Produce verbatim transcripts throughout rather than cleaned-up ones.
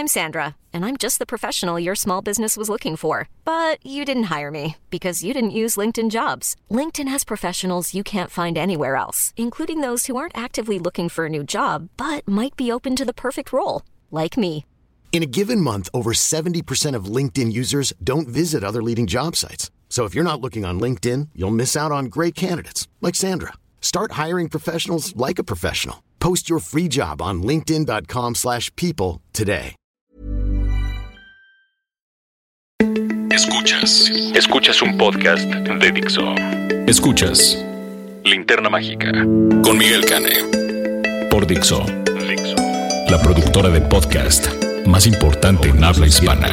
I'm Sandra, and I'm just the professional your small business was looking for. But you didn't hire me because you didn't use LinkedIn Jobs. LinkedIn has professionals you can't find anywhere else, including those who aren't actively looking for a new job, but might be open to the perfect role, like me. In a given month, over seventy percent of LinkedIn users don't visit other leading job sites. So if you're not looking on LinkedIn, you'll miss out on great candidates like Sandra. Start hiring professionals like a professional. Post your free job on linkedin.com slash people today. Escuchas. Escuchas un podcast de Dixo. Escuchas Linterna Mágica con Miguel Cane por Dixo. Dixo, la productora de podcast más importante en habla hispana.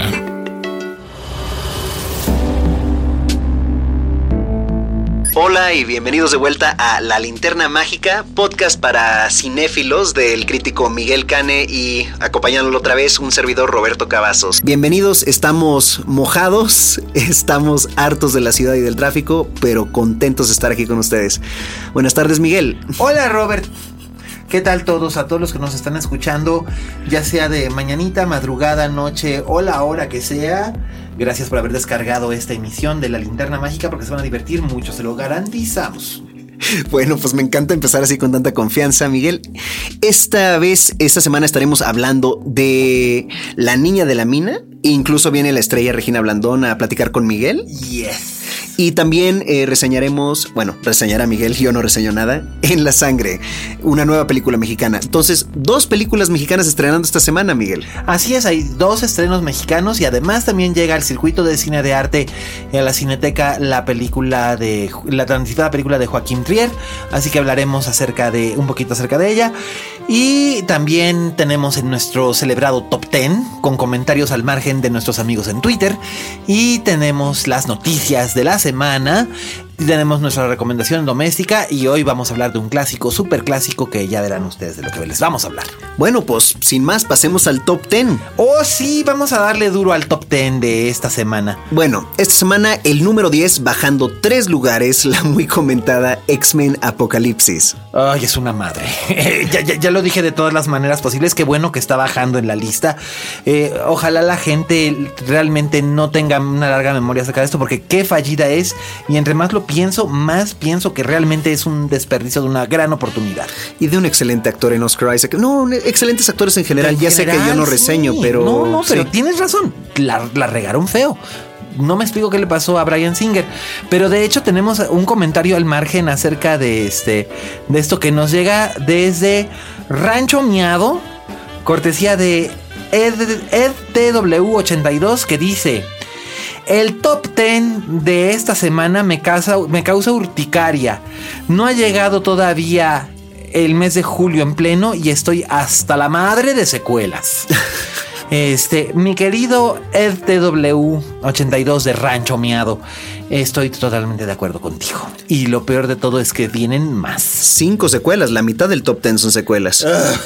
Hola y bienvenidos de vuelta a La Linterna Mágica, podcast para cinéfilos del crítico Miguel Cane y acompañándolo otra vez un servidor Roberto Cavazos. Bienvenidos, estamos mojados, estamos hartos de la ciudad y del tráfico, pero contentos de estar aquí con ustedes. Buenas tardes, Miguel. Hola, Robert. ¿Qué tal todos? A todos los que nos están escuchando, ya sea de mañanita, madrugada, noche o la hora que sea. Gracias por haber descargado esta emisión de La Linterna Mágica porque se van a divertir mucho, se lo garantizamos. Bueno, pues me encanta empezar así con tanta confianza, Miguel. Esta vez, esta semana estaremos hablando de La Niña de la Mina. Incluso viene la estrella Regina Blandón a platicar con Miguel. Yes. Y también eh, reseñaremos, bueno, reseñará Miguel, yo no reseño nada, En la Sangre, una nueva película mexicana. Entonces, dos películas mexicanas estrenando esta semana, Miguel. Así es, hay dos estrenos mexicanos y además también llega al circuito de cine de arte y a la Cineteca la película de, la transitada película de Joaquín Trier, así que hablaremos acerca de, un poquito acerca de ella. Y también tenemos en nuestro celebrado Top diez con comentarios al margen de nuestros amigos en Twitter. Y tenemos las noticias de la semana. Y tenemos nuestra recomendación doméstica. Y hoy vamos a hablar de un clásico, súper clásico, que ya verán ustedes de lo que les vamos a hablar. Bueno, pues sin más, pasemos al Top diez. Oh, sí, vamos a darle duro al Top diez de esta semana. Bueno, esta semana el número diez, bajando tres lugares, la muy comentada X-Men Apocalipsis. Ay, es una madre. ya, ya, ya lo dije de todas las maneras posibles. Qué bueno que está bajando en la lista. Eh, ojalá la gente realmente no tenga una larga memoria acerca de esto, porque qué fallida es. Y entre más lo pienso, más pienso que realmente es un desperdicio de una gran oportunidad. Y de un excelente actor en Oscar Isaac. No, excelentes actores en general. En ya general, sé que yo no reseño, sí, pero... No, no, pero sí. Tienes razón. La, la regaron feo. No me explico qué le pasó a Bryan Singer. Pero de hecho tenemos un comentario al margen acerca de este, de esto que nos llega desde Rancho Miado, cortesía de Ed, Ed T W ochenta y dos, que dice: el top diez de esta semana me causa, me causa urticaria. No ha llegado todavía el mes de julio en pleno y estoy hasta la madre de secuelas. Este, mi querido Ed T W ochenta y dos de Rancho Miado, estoy totalmente de acuerdo contigo. Y lo peor de todo es que vienen más. Cinco secuelas, la mitad del top diez son secuelas.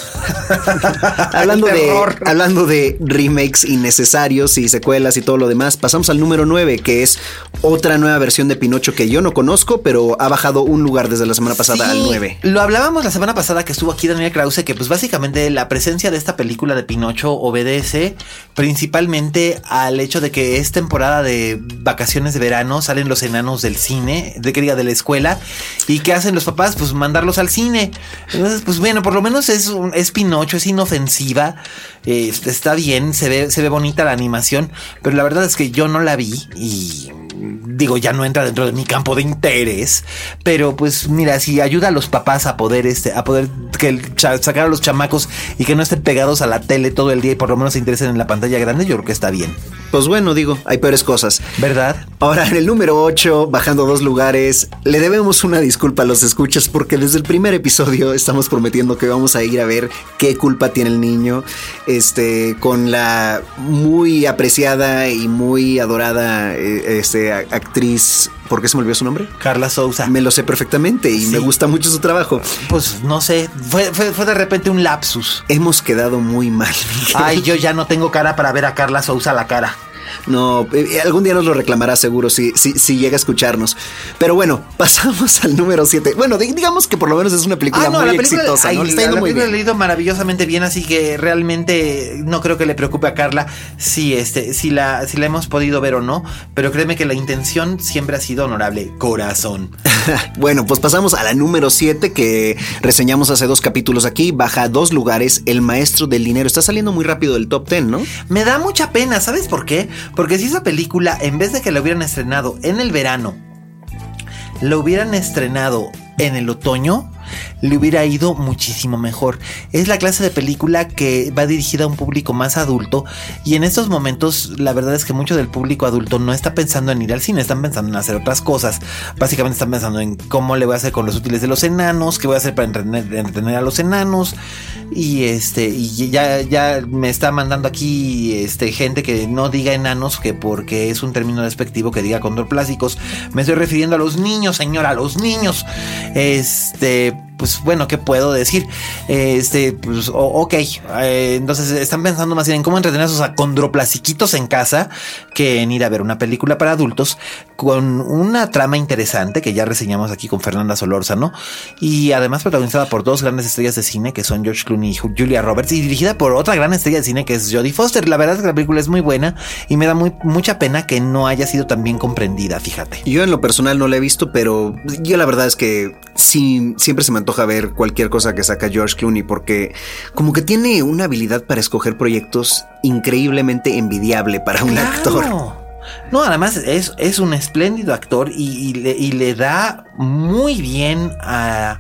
hablando, de, hablando de remakes innecesarios y secuelas y todo lo demás, pasamos al número nueve, que es otra nueva versión de Pinocho que yo no conozco, pero ha bajado un lugar desde la semana pasada, sí, al nueve. Lo hablábamos la semana pasada que estuvo aquí Daniel Krause, que pues básicamente la presencia de esta película de Pinocho obedece principalmente al hecho de que es temporada de vacaciones de verano, salen los enanos del cine, de que diga de la escuela, y ¿qué hacen los papás? Pues mandarlos al cine. Entonces, pues bueno, por lo menos es, un, es Pinocho, es inofensiva, eh, está bien, se ve, se ve bonita la animación, pero la verdad es que yo no la vi y... digo, ya no entra dentro de mi campo de interés, pero pues mira, si ayuda a los papás a poder este, a poder que el, sacar a los chamacos y que no estén pegados a la tele todo el día y por lo menos se interesen en la pantalla grande, yo creo que está bien. Pues bueno, digo, hay peores cosas, ¿verdad? Ahora en el número ocho, bajando dos lugares, le debemos una disculpa a los escuchas porque desde el primer episodio estamos prometiendo que vamos a ir a ver qué culpa tiene el niño, este, con la muy apreciada y muy adorada este, actriz, ¿por qué se me olvidó su nombre? Carla Souza. Me lo sé perfectamente y sí, me gusta mucho su trabajo. Pues no sé, fue, fue, fue de repente un lapsus. Hemos quedado muy mal, Miguel. Ay, yo ya no tengo cara para ver a Carla Souza a la cara. No, eh, algún día nos lo reclamará seguro si, si, si llega a escucharnos. Pero bueno, pasamos al número siete. Bueno, digamos que por lo menos es una película ah, no, muy la película, exitosa, ahí, ¿no? Le está yendo la muy película bien. Le ha ido maravillosamente bien, así que realmente no creo que le preocupe a Carla si, este, si, la, si la hemos podido ver o no. Pero créeme que la intención siempre ha sido honorable. Corazón. Bueno, pues pasamos a la número siete que reseñamos hace dos capítulos aquí. Baja dos lugares, El Maestro del Dinero. Está saliendo muy rápido del top diez, ¿no? Me da mucha pena, ¿sabes por qué? Porque si esa película, en vez de que la hubieran estrenado en el verano, la hubieran estrenado en el otoño, le hubiera ido muchísimo mejor. Es la clase de película que va dirigida a un público más adulto, y en estos momentos la verdad es que mucho del público adulto no está pensando en ir al cine, están pensando en hacer otras cosas. Básicamente están pensando en cómo le voy a hacer con los útiles de los enanos, qué voy a hacer para entretener, entretener a los enanos, y este y ya, ya me está mandando aquí este gente que no diga enanos, que porque es un término despectivo, que diga condroplásicos. Me estoy refiriendo a los niños, señora, a los niños. Este pues bueno, ¿qué puedo decir? Este, pues, oh, ok. Eh, entonces están pensando más bien en cómo entretener a sus acondroplasiquitos en casa que en ir a ver una película para adultos con una trama interesante que ya reseñamos aquí con Fernanda Solórzano, y además protagonizada por dos grandes estrellas de cine que son George Clooney y Julia Roberts, y dirigida por otra gran estrella de cine que es Jodie Foster. La verdad es que la película es muy buena y me da muy, mucha pena que no haya sido tan bien comprendida, fíjate. Yo en lo personal no la he visto, pero yo la verdad es que sí, siempre se me antoja a ver cualquier cosa que saca George Clooney, porque como que tiene una habilidad para escoger proyectos increíblemente envidiable para un claro. actor. No, además es, es un espléndido actor y, y, le, y le da muy bien a...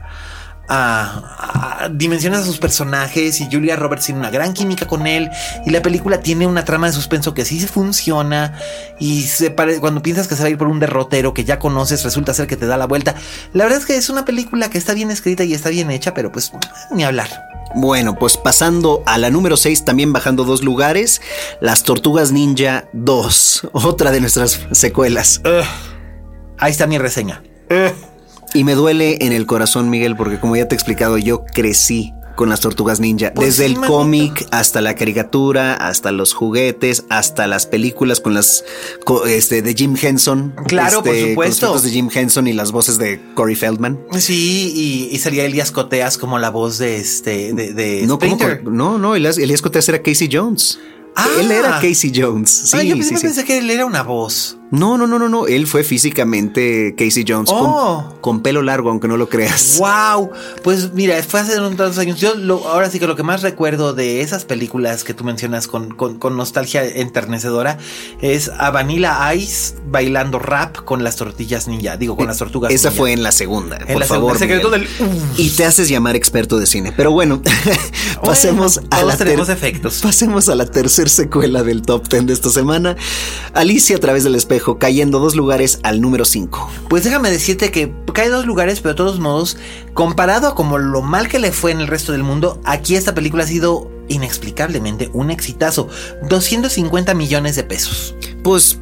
A, a dimensiones a sus personajes, y Julia Roberts tiene una gran química con él, y la película tiene una trama de suspenso que sí se funciona, y se pare, cuando piensas que se va a ir por un derrotero que ya conoces, resulta ser que te da la vuelta. La verdad es que es una película que está bien escrita y está bien hecha, pero pues ni hablar. Bueno, pues pasando a la número seis, también bajando dos lugares, Las Tortugas Ninja dos, otra de nuestras secuelas. Uh, ahí está mi reseña. Uh. Y me duele en el corazón, Miguel, porque como ya te he explicado, yo crecí con las Tortugas Ninja. Pues desde sí, el manito. Cómic hasta la caricatura, hasta los juguetes, hasta las películas con las este, de Jim Henson. Claro, este, por supuesto. Con los efectos de Jim Henson y las voces de Corey Feldman. Sí, y, y salía Elías Coteas como la voz de este de, de no, Splinter. ¿cómo? No, no, Elías, Elías Coteas era Casey Jones. Ah, él era Casey Jones. Sí, ah, yo pensé, sí, sí. pensé que él era una voz. No, no, no, no, no. Él fue físicamente Casey Jones. Oh. Con, con pelo largo, aunque no lo creas. Wow. Pues mira, fue hace unos años. Yo lo, ahora sí que lo que más recuerdo de esas películas que tú mencionas con, con, con nostalgia enternecedora es a Vanilla Ice bailando rap con las tortillas ninja. Digo, con las tortugas Esa ninja. fue en la segunda. En por la favor. Segunda, el secreto del... Y te haces llamar experto de cine. Pero bueno, pasemos bueno, a todos la tenemos ter- efectos. Pasemos a la tercer secuela del top diez de esta semana. Alicia a través del espejo, cayendo dos lugares al número cinco. Pues déjame decirte que cae dos lugares, pero de todos modos, comparado a como lo mal que le fue en el resto del mundo, aquí esta película ha sido inexplicablemente un exitazo. doscientos cincuenta millones de pesos. Pues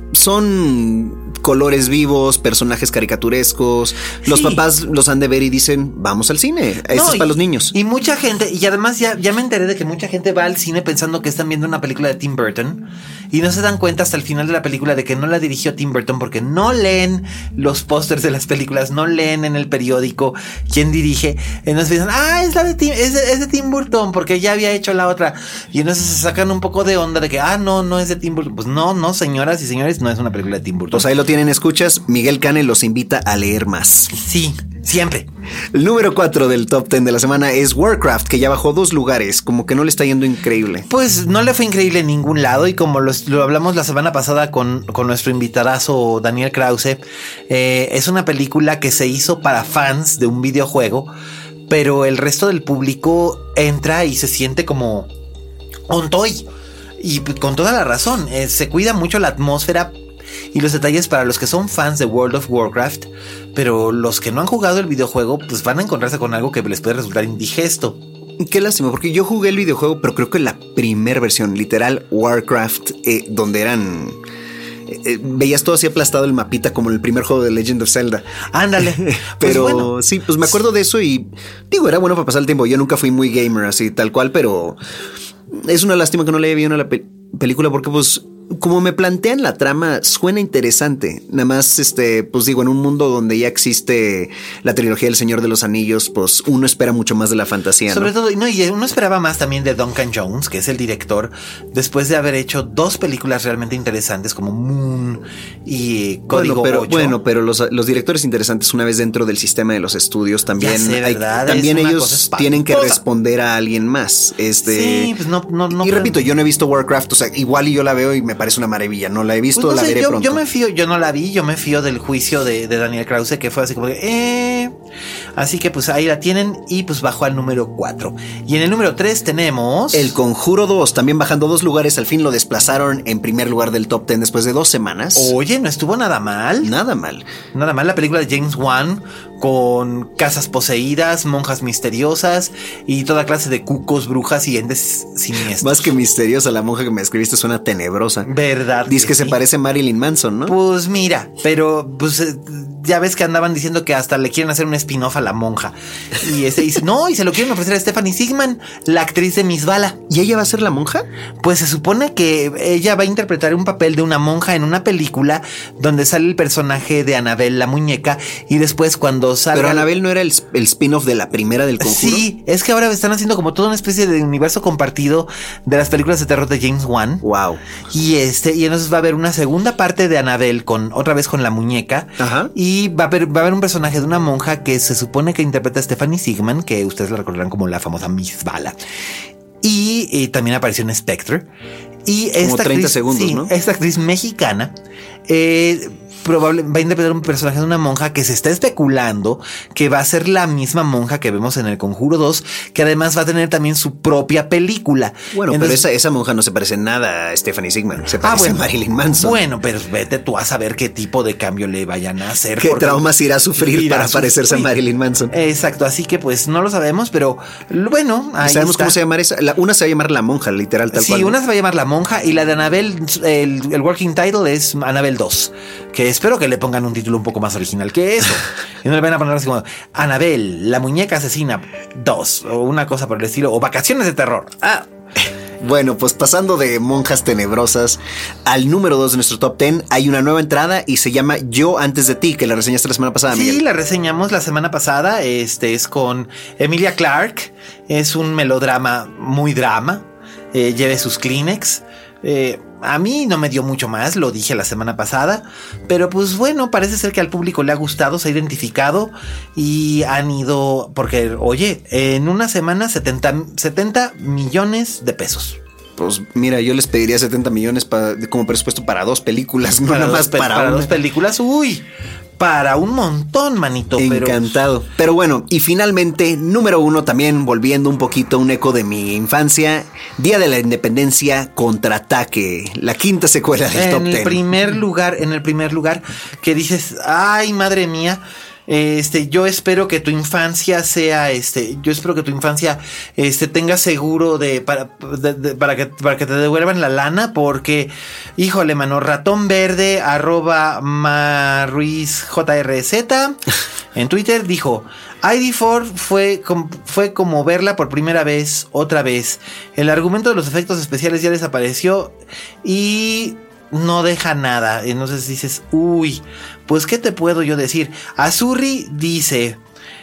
son colores vivos, personajes caricaturescos. Los sí. papás los han de ver y dicen, vamos al cine. Esto no, es para y, los niños. Y mucha gente, y además ya, ya me enteré de que mucha gente va al cine pensando que están viendo una película de Tim Burton, y no se dan cuenta hasta el final de la película de que no la dirigió Tim Burton, porque no leen los pósters de las películas, no leen en el periódico quién dirige. Entonces piensan, ah, es la de Tim, es de, es de Tim Burton, porque ya había hecho la otra. Y entonces se sacan un poco de onda de que, ah, no, no es de Tim Burton. Pues no, no, señoras y señores, no es una película de Tim Burton. Pues ahí lo tienen, escuchas. Miguel Cane los invita a leer más. Sí, siempre. El número cuatro del top diez de la semana es Warcraft, que ya bajó dos lugares, como que no le está yendo increíble. Pues no le fue increíble en ningún lado, y como lo, lo hablamos la semana pasada con, con nuestro invitadazo Daniel Krause, eh, es una película que se hizo para fans de un videojuego, pero el resto del público entra y se siente como un toy, y con toda la razón. Eh, se cuida mucho la atmósfera y los detalles para los que son fans de World of Warcraft, pero los que no han jugado el videojuego pues van a encontrarse con algo que les puede resultar indigesto. Qué lástima, porque yo jugué el videojuego, pero creo que la primera versión, literal Warcraft, eh, donde eran... Eh, veías todo así aplastado el mapita como en el primer juego de Legend of Zelda. Ándale. Pero pues bueno. sí, pues me acuerdo de eso y digo, era bueno para pasar el tiempo. Yo nunca fui muy gamer así tal cual, pero es una lástima que no le haya visto la pe- película porque pues como me plantean la trama, suena interesante. Nada más, este, pues digo, en un mundo donde ya existe la trilogía del Señor de los Anillos, pues uno espera mucho más de la fantasía, Sobre ¿no? todo, no, y uno esperaba más también de Duncan Jones, que es el director, después de haber hecho dos películas realmente interesantes como Moon y Código bueno, pero, ocho. Bueno, pero los, los directores interesantes, una vez dentro del sistema de los estudios, también, sé, hay, también ellos tienen que responder a alguien más. Este, sí, pues no, no, no. Y repito, yo no he visto Warcraft, o sea, igual y yo la veo y me parece una maravilla. No la he visto, pues no la sé, veré yo, pronto. Yo me fío, yo no la vi, yo me fío del juicio de, de Daniel Krause, que fue así como que, eh. Así que pues ahí la tienen y pues bajó al número cuatro. Y en el número tres tenemos El Conjuro dos, también bajando dos lugares, al fin lo desplazaron en primer lugar del top ten después de dos semanas. Oye, no estuvo nada mal. Nada mal. Nada mal, la película de James Wan con casas poseídas, monjas misteriosas y toda clase de cucos, brujas y entes siniestros. Más que misteriosa, la monja que me escribiste suena tenebrosa. ¿Verdad? Dice que, que sí? se parece a Marilyn Manson, ¿no? Pues mira, pero pues ya ves que andaban diciendo que hasta le quieren hacer un spin-off a la monja. Y ese dice, no, y se lo quieren ofrecer a Stephanie Sigman, la actriz de Miss Bala. ¿Y ella va a ser la monja? Pues se supone que ella va a interpretar un papel de una monja en una película donde sale el personaje de Annabelle, la muñeca, y después cuando salga... Pero Annabelle no era el, el spin-off de la primera del Conjuro. Sí, es que ahora están haciendo como toda una especie de universo compartido de las películas de terror de James Wan. Wow. Y este, y entonces va a haber una segunda parte de Annabelle con otra vez con la muñeca. Ajá. Y va a haber, va a haber un personaje de una monja que se supone que interpreta a Stephanie Sigman, que ustedes la recordarán como la famosa Miss Bala. Y, y también apareció en Spectre. Y esta como treinta actriz, segundos, sí, ¿no? Esta actriz mexicana eh, probable, va a interpretar un personaje de una monja que se está especulando que va a ser la misma monja que vemos en El Conjuro dos, que además va a tener también su propia película. Bueno, Entonces, pero esa, esa monja no se parece en nada a Stephanie Sigman, se parece ah, bueno, a Marilyn Manson. Bueno, pero vete tú a saber qué tipo de cambio le vayan a hacer. ¿Qué traumas irá a sufrir irá para a parecerse sufrir. a Marilyn Manson? Exacto, así que pues no lo sabemos, pero bueno, ahí ¿Sabemos está. cómo se llama esa? La, una se va a llamar La Monja, literal, tal sí, cual. Sí, una se va a llamar La Monja y la de Annabelle, el, el working title es Annabelle dos, que espero que le pongan un título un poco más original que eso. Y no le van a poner así como Annabelle, la muñeca asesina dos, o una cosa por el estilo, o Vacaciones de terror. Ah. Bueno, pues pasando de monjas tenebrosas al número dos de nuestro top ten, hay una nueva entrada y se llama Yo antes de ti, que la reseñaste la semana pasada, Sí, Miguel. la reseñamos la semana pasada. Este es con Emilia Clarke. Es un melodrama muy drama. Eh, lleve sus Kleenex. Eh, a mí no me dio mucho más, lo dije la semana pasada, pero pues bueno, parece ser que al público le ha gustado, se ha identificado y han ido, porque oye, en una semana setenta millones de pesos. Pues mira, yo les pediría setenta millones pa, como presupuesto para dos películas, no Para nada dos, más pe- para, para una. dos películas, uy, para un montón, manito. Encantado. Pero... pero bueno, y finalmente, número uno, también volviendo un poquito un eco de mi infancia, Día de la Independencia, Contraataque, la quinta secuela del en top el ten. primer lugar, en el primer lugar, que dices, ay, madre mía. Este, yo espero que tu infancia sea, este, yo espero que tu infancia, este, tenga seguro de, para, de, de, para que, para que te devuelvan la lana, porque, híjole, mano, ratón verde, arroba Marruiz J R Z, en Twitter dijo, I D cuatro fue, com, fue como verla por primera vez, otra vez. El argumento de los efectos especiales ya desapareció y no deja nada. Entonces dices, uy, pues ¿qué te puedo yo decir? Azurri dice,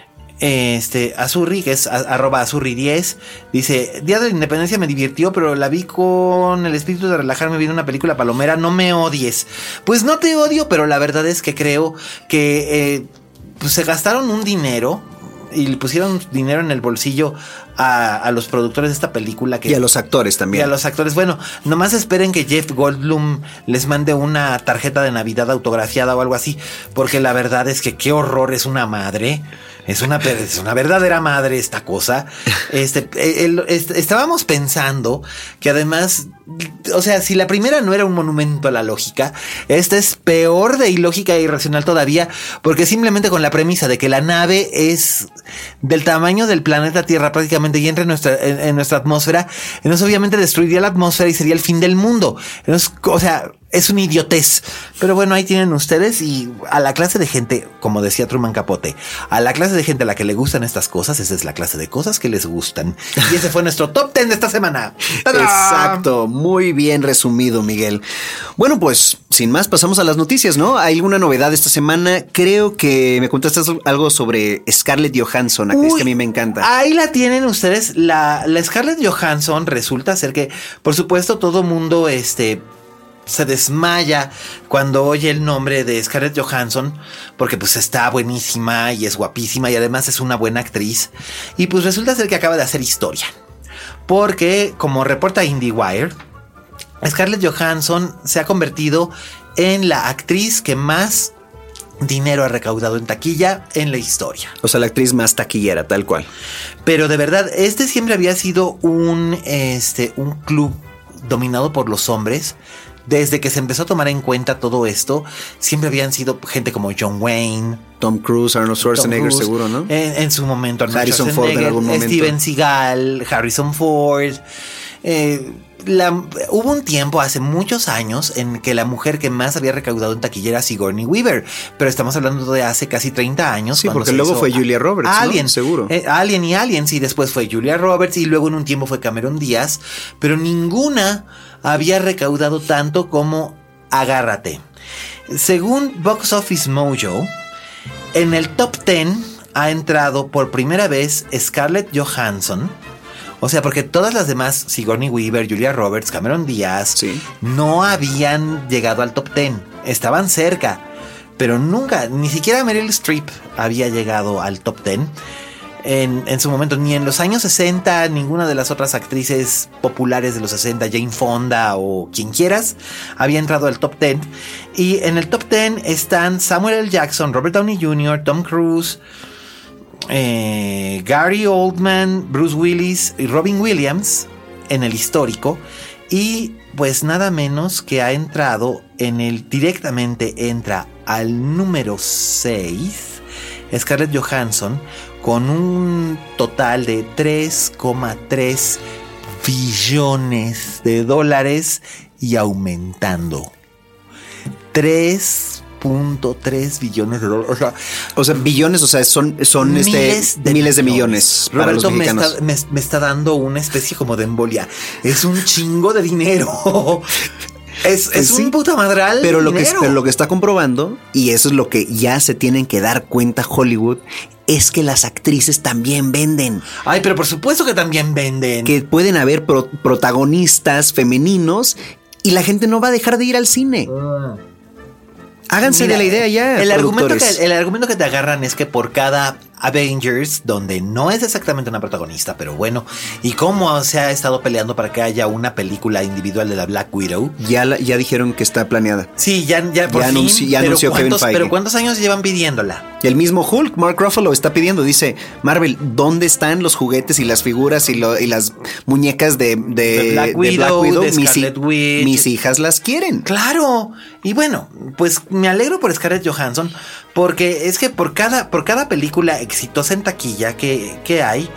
este, Azurri, que es a, arroba Azurri diez, dice, Día de la Independencia me divirtió, pero la vi con el espíritu de relajarme viendo una película palomera, no me odies. Pues no te odio, pero la verdad es que creo que eh, pues se gastaron un dinero y le pusieron dinero en el bolsillo a, a los productores de esta película. Que, y a los actores también. Y a los actores. Bueno, nomás esperen que Jeff Goldblum les mande una tarjeta de Navidad autografiada o algo así, porque la verdad es que qué horror, es una madre. Es una, es una verdadera madre esta cosa. Este, el, el, estábamos pensando que además, o sea, si la primera no era un monumento a la lógica, esta es peor de ilógica e irracional todavía, porque simplemente con la premisa de que la nave es del tamaño del planeta Tierra prácticamente y entra en nuestra, en, en nuestra atmósfera, entonces obviamente destruiría la atmósfera y sería el fin del mundo. Entonces, o sea, es una idiotez. Pero bueno, ahí tienen ustedes, y a la clase de gente, como decía Truman Capote, a la clase de gente a la que le gustan estas cosas, esa es la clase de cosas que les gustan. Y ese fue nuestro top ten de esta semana. ¡Tadam! Exacto. Muy bien resumido, Miguel. Bueno, pues sin más pasamos a las noticias, ¿no? ¿Hay alguna novedad esta semana? Creo que me contaste algo sobre Scarlett Johansson, actriz que a mí me encanta. Ahí la tienen ustedes. La, la Scarlett Johansson resulta ser que, por supuesto, todo mundo este, se desmaya cuando oye el nombre de Scarlett Johansson, porque pues está buenísima y es guapísima y además es una buena actriz. Y pues resulta ser que acaba de hacer historia. Porque, como reporta IndieWire, Scarlett Johansson se ha convertido en la actriz que más dinero ha recaudado en taquilla en la historia. O sea, la actriz más taquillera, tal cual. Pero de verdad, este siempre había sido un, este, un club dominado por los hombres. Desde que se empezó a tomar en cuenta todo esto, siempre habían sido gente como John Wayne, Tom Cruise, Arnold Schwarzenegger, Cruise, seguro, ¿no? En, en su momento, Arnold Harrison Ford en algún momento. Steven Seagal, Harrison Ford. Eh, la, hubo un tiempo, hace muchos años, en que la mujer que más había recaudado en taquilla era Sigourney Weaver. Pero estamos hablando de hace casi treinta años. Sí, porque luego fue Julia Roberts, Alien, ¿no? Seguro. Eh, Alien y Aliens, y después fue Julia Roberts, y luego en un tiempo fue Cameron Díaz. Pero ninguna había recaudado tanto como Agárrate. Según Box Office Mojo, en el top diez ha entrado por primera vez Scarlett Johansson. O sea, porque todas las demás, Sigourney Weaver, Julia Roberts, Cameron Díaz, sí, no habían llegado al top diez. Estaban cerca, pero nunca, ni siquiera Meryl Streep había llegado al top diez. En, en su momento, ni en los años sesenta, ninguna de las otras actrices populares de los sesenta, Jane Fonda o quien quieras, había entrado al top diez. Y en el top diez están Samuel L. Jackson, Robert Downey junior, Tom Cruise, eh, Gary Oldman, Bruce Willis y Robin Williams en el histórico. Y pues nada menos que ha entrado en el, directamente entra al número seis, Scarlett Johansson, con un total de tres coma tres billones de dólares y aumentando. tres punto tres billones de dólares. O sea, o sea billones, o sea, son, son miles, este, de, miles de millones. millones. Para Roberto los me, mexicanos. está, me, me está dando una especie como de embolia. Es un chingo de dinero. Es, es sí, un puta madral. Pero lo, que, pero lo que está comprobando, y eso es lo que ya se tienen que dar cuenta Hollywood, es que las actrices también venden. Ay, pero por supuesto que también venden. Que pueden haber pro- protagonistas femeninos y la gente no va a dejar de ir al cine. Uh. Háganse Mira, de la idea ya. El argumento, que, el argumento que te agarran es que por cada Avengers, donde no es exactamente una protagonista, pero bueno, y cómo se ha estado peleando para que haya una película individual de la Black Widow. Ya, la, ya dijeron que está planeada. Sí, ya, ya por ya fin. Anunci, ya pero anunció Kevin Feige. Pero ¿cuántos años llevan pidiéndola? El mismo Hulk, Mark Ruffalo, está pidiendo. Dice, Marvel, ¿dónde están los juguetes y las figuras y, lo, y las muñecas de, de, de Black de Widow? Black Widow? De mis, Witch. mis hijas las quieren. Claro. Y bueno, pues me alegro por Scarlett Johansson, porque es que por cada, por cada película exitosa en taquilla que, que hay,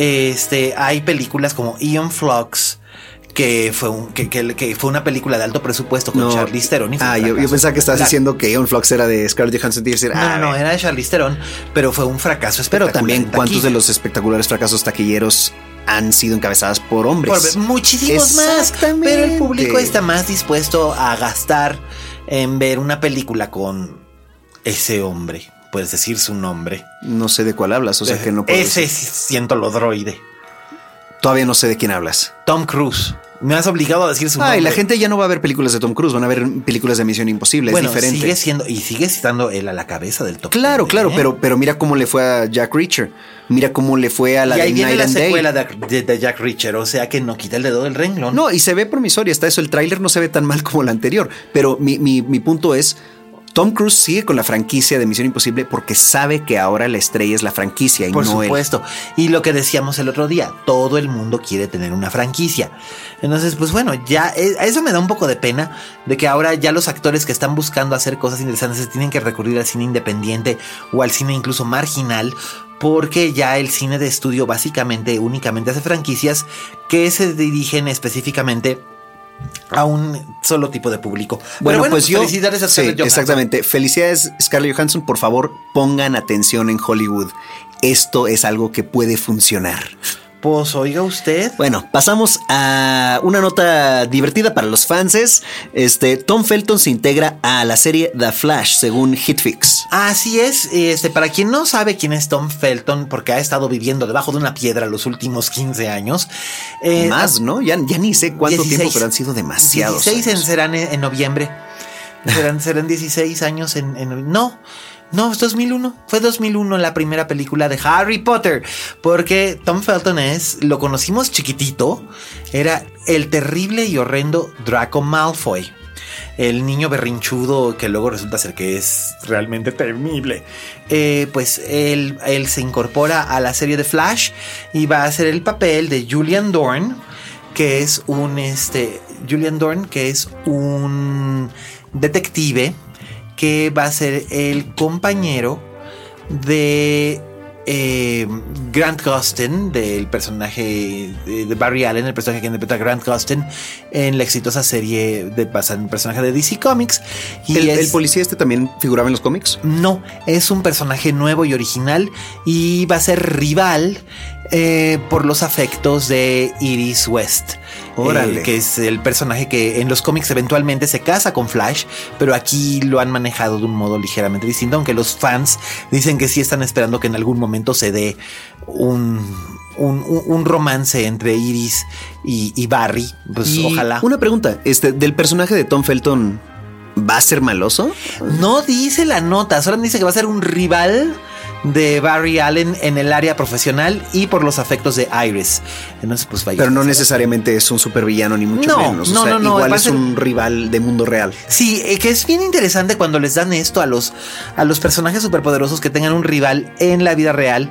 este, hay películas como Aeon Flux, que fue, un, que, que, que fue una película de alto presupuesto con no. Charlize Theron. Y ah, yo, yo pensaba que estabas la, diciendo que Aeon Flux era de Scarlett Johansson. Y decir, no, ah, no, no, era de Charlize Theron, pero fue un fracaso espectacular. Pero también, ¿cuántos de los espectaculares fracasos taquilleros han sido encabezadas por hombres? Por, muchísimos más. Pero el público está más dispuesto a gastar en ver una película con ese hombre. Puedes decir su nombre. No sé de cuál hablas, o sea que no puedo Ese decir. Siento lo droide. Todavía no sé de quién hablas. Tom Cruise. Me has obligado a decir su ah, nombre. Y la gente ya no va a ver películas de Tom Cruise, van a ver películas de Misión Imposible, bueno, es diferente. Sigue siendo, y sigue estando él a la cabeza del top. Claro, ten, claro, ¿eh? pero, pero mira cómo le fue a Jack Reacher. Mira cómo le fue a la y ahí de viene Night la and secuela Day. De, de, de Jack Reacher, o sea que no quita el dedo del renglón. No, y se ve promisoria, hasta eso, el tráiler no se ve tan mal como el anterior. Pero mi, mi, mi punto es, Tom Cruise sigue con la franquicia de Misión Imposible porque sabe que ahora la estrella es la franquicia y Por no él. Por supuesto. Y lo que decíamos el otro día, todo el mundo quiere tener una franquicia. Entonces, pues bueno, ya eso me da un poco de pena de que ahora ya los actores que están buscando hacer cosas interesantes tienen que recurrir al cine independiente o al cine incluso marginal, porque ya el cine de estudio básicamente únicamente hace franquicias que se dirigen específicamente a un solo tipo de público. Bueno, bueno pues, pues yo felicidades a Scarlett sí, Johansson. Exactamente. Felicidades, Scarlett Johansson. Por favor, pongan atención en Hollywood. Esto es algo que puede funcionar. Pues oiga usted. Bueno, pasamos a una nota divertida para los fanses. Este, Tom Felton se integra a la serie The Flash, según HitFix. Así es. Este, para quien no sabe quién es Tom Felton, porque ha estado viviendo debajo de una piedra los últimos quince años. Eh, Más, ¿no? Ya, ya ni sé cuánto dieciséis, tiempo, pero han sido demasiados. dieciséis años. En, serán en, en noviembre. Serán, serán dieciséis años en, en... No... No, es dos mil uno. Fue dos mil uno la primera película de Harry Potter. Porque Tom Felton es... Lo conocimos chiquitito. Era el terrible y horrendo Draco Malfoy. El niño berrinchudo que luego resulta ser que es realmente temible. Eh, pues él, él se incorpora a la serie de Flash y va a hacer el papel de Julian Dorn, que es un... este Julian Dorn, que es un detective que va a ser el compañero de eh, Grant Gustin, del personaje de, de Barry Allen, el personaje que interpreta a Grant Gustin en la exitosa serie de, basada en el personaje de D C Comics. Y ¿El, es, ¿El policía este también figuraba en los cómics? No, es un personaje nuevo y original y va a ser rival eh, por los afectos de Iris West. Órale. Eh, que es el personaje que en los cómics eventualmente se casa con Flash, pero aquí lo han manejado de un modo ligeramente distinto, aunque los fans dicen que sí están esperando que en algún momento se dé un, un, un romance entre Iris y, y Barry. Pues y ojalá. Una pregunta, este, ¿del personaje de Tom Felton va a ser maloso? No dice la nota, solo dice que va a ser un rival de Barry Allen en el área profesional y por los afectos de Iris. Entonces, pues vaya. Pero no necesariamente es un supervillano ni mucho no, menos. No, o sea, no, no. Igual es un rival de mundo real. Sí, eh, que es bien interesante cuando les dan esto a los, a los personajes superpoderosos que tengan un rival en la vida real.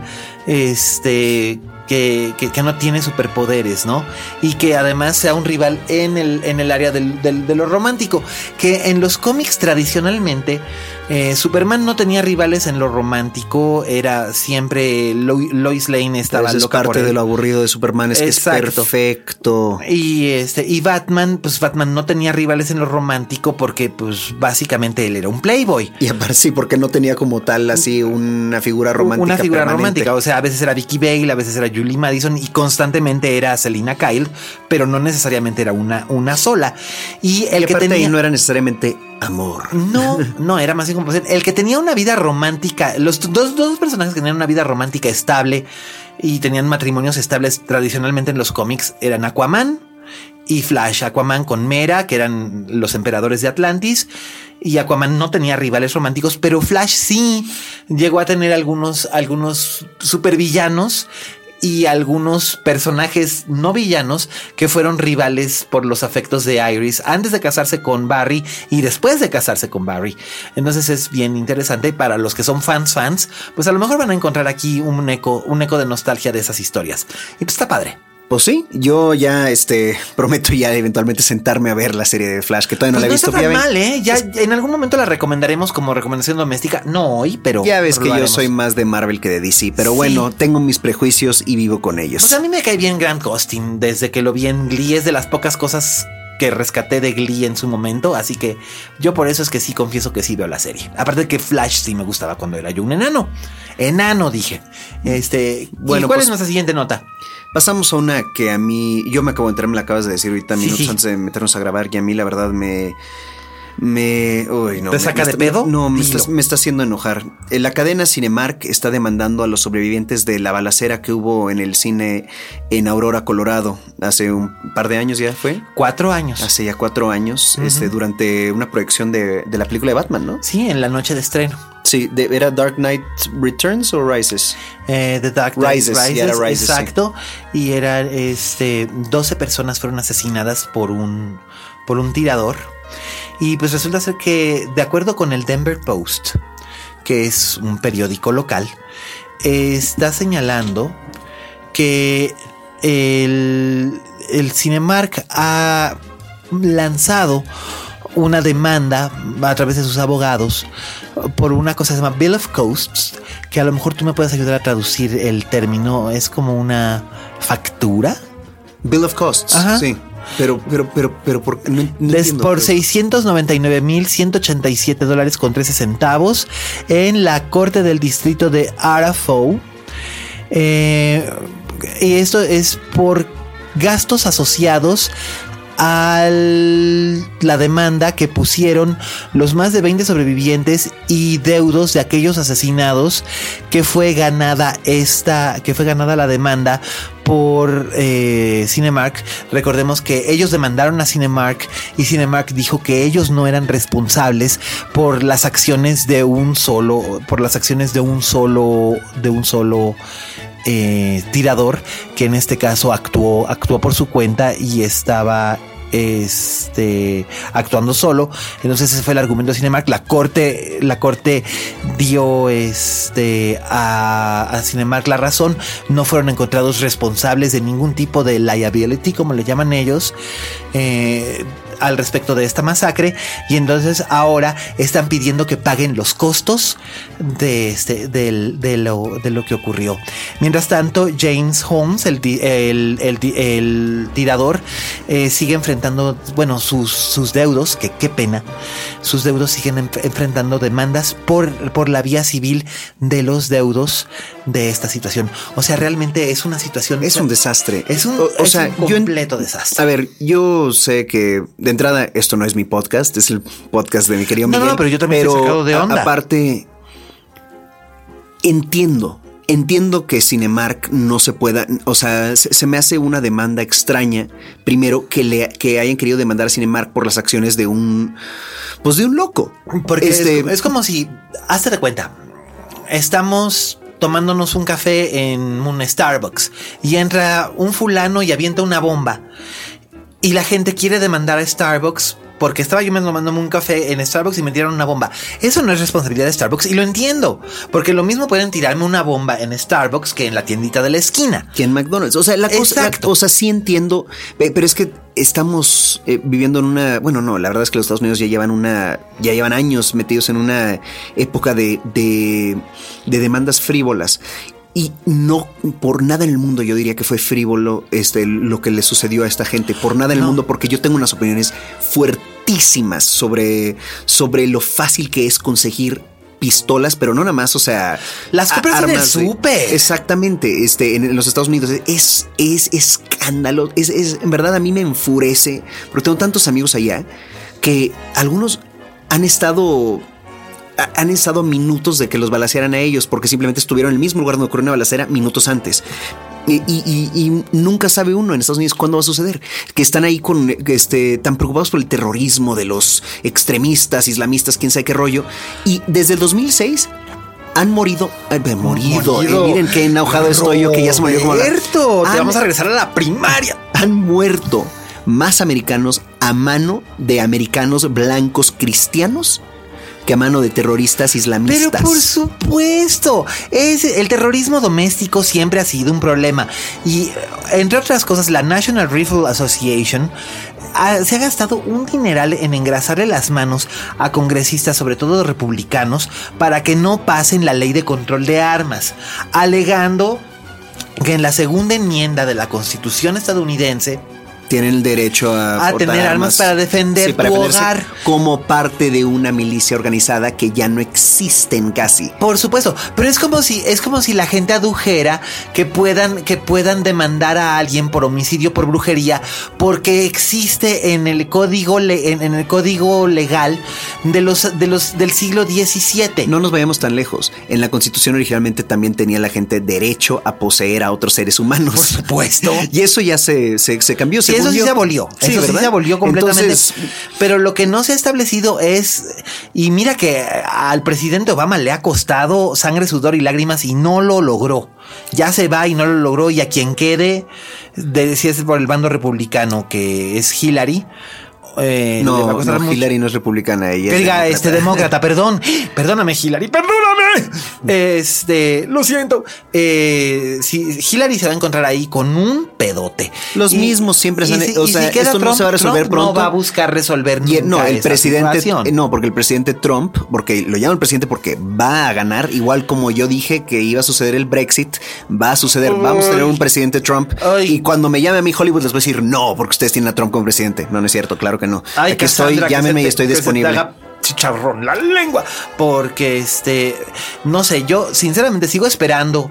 Este... Que, que, que no tiene superpoderes, ¿no? Y que además sea un rival en el, en el área del, del, de lo romántico. Que en los cómics tradicionalmente eh, Superman no tenía rivales en lo romántico. Era siempre Lo, Lois Lane estaba Eso loca es parte por él. de lo aburrido de Superman, es Exacto. que es perfecto. Y este y Batman, pues Batman no tenía rivales en lo romántico porque pues básicamente él era un playboy. Y aparte sí, porque no tenía como tal así una figura romántica. Una figura permanente. romántica, o sea, a veces era Vicky Bale, a veces era Julie Madison y constantemente era Selina Kyle, pero no necesariamente era una, una sola. Y el y que tenía ahí no era necesariamente amor. No, no, era más bien como el que tenía una vida romántica. Los dos, dos personajes que tenían una vida romántica estable y tenían matrimonios estables tradicionalmente en los cómics eran Aquaman y Flash. Aquaman con Mera, que eran los emperadores de Atlantis. Y Aquaman no tenía rivales románticos, pero Flash sí llegó a tener algunos, algunos supervillanos y algunos personajes no villanos que fueron rivales por los afectos de Iris antes de casarse con Barry y después de casarse con Barry. Entonces es bien interesante para los que son fans fans, pues a lo mejor van a encontrar aquí un eco, un eco de nostalgia de esas historias. Y pues está padre. Pues sí, yo ya este prometo ya eventualmente sentarme a ver la serie de Flash, que todavía no Pues la he visto. No está tan ya mal, ¿eh? Ya es... en algún momento la recomendaremos como recomendación doméstica. No hoy, pero... Ya ves pero que yo soy más de Marvel que de D C, pero sí. Bueno, tengo mis prejuicios y vivo con ellos. Pues a mí me cae bien Grant Gustin desde que lo vi en Glee. Es de las pocas cosas que rescaté de Glee en su momento, así que yo por eso es que sí confieso que sí veo la serie. Aparte de que Flash sí me gustaba cuando era yo un enano. Enano, dije. Este, bueno, ¿y cuál pues, es nuestra siguiente nota? Pasamos a una que a mí, yo me acabo de enterar, me la acabas de decir ahorita minutos sí. antes de meternos a grabar, y a mí la verdad me... Me, uy, no, ¿Te me, saca me de está, pedo? No, me está, me está haciendo enojar. La cadena Cinemark está demandando a los sobrevivientes de la balacera que hubo en el cine en Aurora, Colorado, hace un par de años ya fue. Cuatro años. Hace ya cuatro años, uh-huh. este, durante una proyección de, de la película de Batman, ¿no? Sí, en la noche de estreno. Sí, de, ¿era Dark Knight Returns o Rises? Eh, The Dark Knight Rises, Rises, era Rises, exacto. Sí. Y era, este, doce personas fueron asesinadas por un, por un tirador. Y pues resulta ser que, de acuerdo con el Denver Post, que es un periódico local, está señalando que el, el Cinemark ha lanzado una demanda a través de sus abogados por una cosa que se llama Bill of Costs, que a lo mejor tú me puedes ayudar a traducir el término. Es como una factura. Bill of Costs, ajá. Sí. Pero, pero, pero, pero, por, no, no Les entiendo, por pero... seiscientos noventa y nueve mil ciento ochenta y siete dólares con trece centavos en la corte del distrito de Arapahoe. Eh, y esto es por gastos asociados a la demanda que pusieron los más de veinte sobrevivientes y deudos de aquellos asesinados, que fue ganada esta, que fue ganada la demanda por eh, Cinemark. Recordemos que ellos demandaron a Cinemark y Cinemark dijo que ellos no eran responsables por las acciones de un solo, por las acciones de un solo, de un solo Eh, tirador, que en este caso actuó, actuó por su cuenta y estaba este, actuando solo. Entonces ese fue el argumento de Cinemark. La corte, la corte dio este, a, a Cinemark la razón. No fueron encontrados responsables de ningún tipo de liability, como le llaman ellos, eh, al respecto de esta masacre, y entonces ahora están pidiendo que paguen los costos de, este, de, de, lo, de lo que ocurrió. Mientras tanto, James Holmes, el, el, el, el tirador, eh, sigue enfrentando, bueno, sus, sus deudos, que qué pena, sus deudos siguen en, enfrentando demandas por, por la vía civil de los deudos de esta situación. O sea, realmente es una situación... Es un desastre. Es un, o, o es sea, un completo yo, desastre. A ver, yo sé que de entrada esto no es mi podcast, es el podcast de mi querido Miguel. No, no, pero yo también estoy sacado de onda. A, aparte, entiendo, entiendo que Cinemark no se pueda, o sea, se, se me hace una demanda extraña. Primero, que le que hayan querido demandar a Cinemark por las acciones de un, pues de un loco. Porque este, es, es como si, hazte de cuenta, estamos tomándonos un café en un Starbucks y entra un fulano y avienta una bomba. Y la gente quiere demandar a Starbucks porque estaba yo tomándome un café en Starbucks y me tiraron una bomba. Eso no es responsabilidad de Starbucks y lo entiendo, porque lo mismo pueden tirarme una bomba en Starbucks que en la tiendita de la esquina. Que en McDonald's. O sea, la cosa, la cosa sí entiendo, pero es que estamos eh, viviendo en una... Bueno, no, la verdad es que los Estados Unidos ya llevan una... Ya llevan años metidos en una época de, de, de demandas frívolas. Y no por nada en el mundo yo diría que fue frívolo este, lo que le sucedió a esta gente. Por nada en no. el mundo, porque yo tengo unas opiniones fuertísimas sobre, sobre lo fácil que es conseguir pistolas, pero no nada más, o sea... Las compras en el súper. Exactamente, este, en, en los Estados Unidos es, es escándalo. Es, es, en verdad a mí me enfurece, porque tengo tantos amigos allá que algunos han estado... han estado minutos de que los balacearan a ellos porque simplemente estuvieron en el mismo lugar donde ocurrió una balacera minutos antes. Y, y, y, y nunca sabe uno en Estados Unidos cuándo va a suceder. Que están ahí con este, tan preocupados por el terrorismo de los extremistas, islamistas, quién sabe qué rollo. Y desde el dos mil seis han morido, eh, morido. morido. Eh, miren qué enojado estoy yo que ya se murió como la... Cierto, te vamos a regresar a la primaria. Han muerto más americanos a mano de americanos blancos cristianos que a mano de terroristas islamistas. Pero por supuesto, es, el terrorismo doméstico siempre ha sido un problema. Y entre otras cosas, la National Rifle Association ha, se ha gastado un dineral en engrasarle las manos a congresistas, sobre todo republicanos, para que no pasen la ley de control de armas, alegando que en la segunda enmienda de la Constitución estadounidense tienen el derecho a, a tener armas, armas para defender sí, para tu hogar como parte de una milicia organizada que ya no existen casi. Por supuesto, pero es como si es como si la gente adujera que puedan que puedan demandar a alguien por homicidio por brujería porque existe en el código le, en, en el código legal de los de los del siglo diecisiete. No nos vayamos tan lejos. En la Constitución originalmente también tenía la gente derecho a poseer a otros seres humanos. Por supuesto. Y eso ya se se, se cambió. Se Eso sí se abolió, sí, eso ¿verdad? sí se abolió completamente. Entonces, pero lo que no se ha establecido es, y mira que al presidente Obama le ha costado sangre, sudor y lágrimas y no lo logró. Ya se va y no lo logró, y a quien quede, de, si es por el bando republicano, que es Hillary. Eh, no, no mucho. Hillary no es republicana. Ella que es diga, demócrata. este demócrata, perdón. Perdóname, Hillary, perdóname. Este, lo siento. Eh, si Hillary se va a encontrar ahí con un pedote. Los y, mismos siempre se si, o sea, si esto Trump, no se va a resolver Trump pronto. No va a buscar resolver y, nunca No, el presidente, situación. no, porque el presidente Trump, porque lo llaman presidente porque va a ganar, igual como yo dije que iba a suceder el Brexit, va a suceder. Ay. Vamos a tener un presidente Trump. Ay. Y cuando me llame a mí Hollywood les voy a decir no, porque ustedes tienen a Trump como presidente. No, no es cierto, claro que no. Ay, Aquí estoy, llámeme y estoy disponible. Chicharrón la lengua, porque este, no sé, yo sinceramente sigo esperando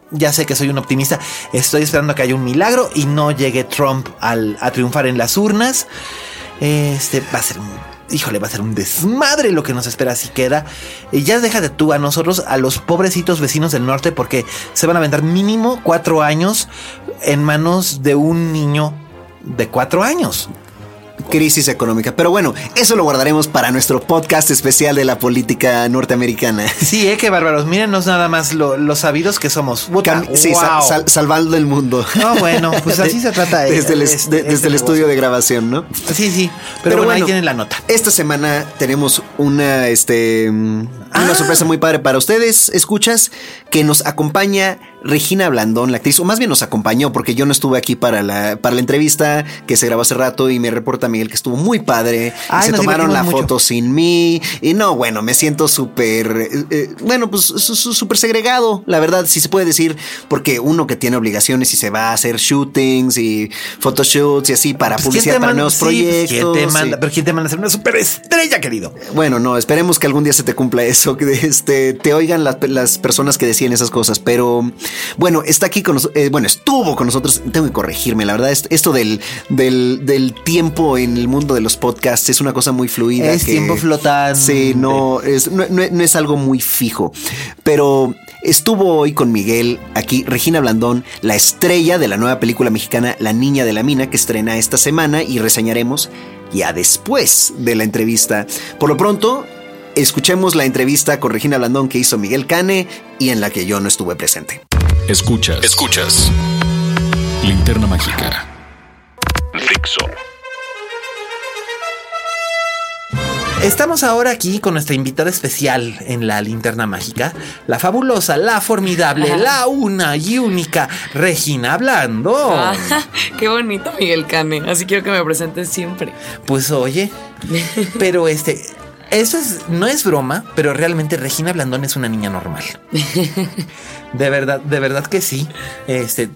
ya sé que soy un optimista. Estoy esperando que haya un milagro y no llegue Trump al, a triunfar en las urnas. Este va a ser un, híjole, va a ser un desmadre lo que nos espera si queda. Y ya déjate tú a nosotros, a los pobrecitos vecinos del norte, porque se van a aventar mínimo cuatro años en manos de un niño de cuatro años. Crisis económica. Pero bueno, eso lo guardaremos para nuestro podcast especial de la política norteamericana. Sí, eh, qué bárbaros. Mírenos nada más lo, los sabidos que somos. Cam- wow. Sí, sal, sal, salvando el mundo. No, bueno, pues así de, se trata. Desde el, este, de, desde este el estudio de grabación, ¿no? Sí, sí. Pero, pero bueno, bueno, ahí tienen la nota. Esta semana tenemos una, este, una ah. sorpresa muy padre para ustedes, escuchas, que nos acompaña Regina Blandón, la actriz, o más bien nos acompañó porque yo no estuve aquí para la, para la entrevista que se grabó hace rato y me reporta Miguel que estuvo muy padre. Ay, se tomaron la mucho. foto sin mí y no, bueno, me siento súper, eh, bueno, pues súper segregado, la verdad, si se puede decir, porque uno que tiene obligaciones y se va a hacer shootings y photoshoots y así para pues publicidad para nuevos sí, proyectos. ¿Quién te manda? Y... Pero ¿quién te manda a ser una superestrella, querido? Bueno, no, esperemos que algún día se te cumpla eso, que este, te oigan las, las personas que decían esas cosas, pero... Bueno, está aquí con nosotros, eh, bueno, estuvo con nosotros, tengo que corregirme, la verdad, esto del, del, del tiempo en el mundo de los podcasts es una cosa muy fluida. Es que, tiempo flotante. Sí, no es, no, no, no es algo muy fijo, pero estuvo hoy con Miguel aquí Regina Blandón, la estrella de la nueva película mexicana La Niña de la Mina, que estrena esta semana y reseñaremos ya después de la entrevista. Por lo pronto... escuchemos la entrevista con Regina Blandón que hizo Miguel Cane y en la que yo no estuve presente. Escuchas, escuchas. Linterna Mágica. Dixo. Estamos ahora aquí con nuestra invitada especial en la Linterna Mágica, la fabulosa, la formidable, la una y única Regina Blandón. Ah, qué bonito, Miguel Cane. Así quiero que me presentes siempre. Pues oye, pero este... Eso es, no es broma, pero realmente Regina Blandón es una niña normal. De verdad, de verdad que sí. Este,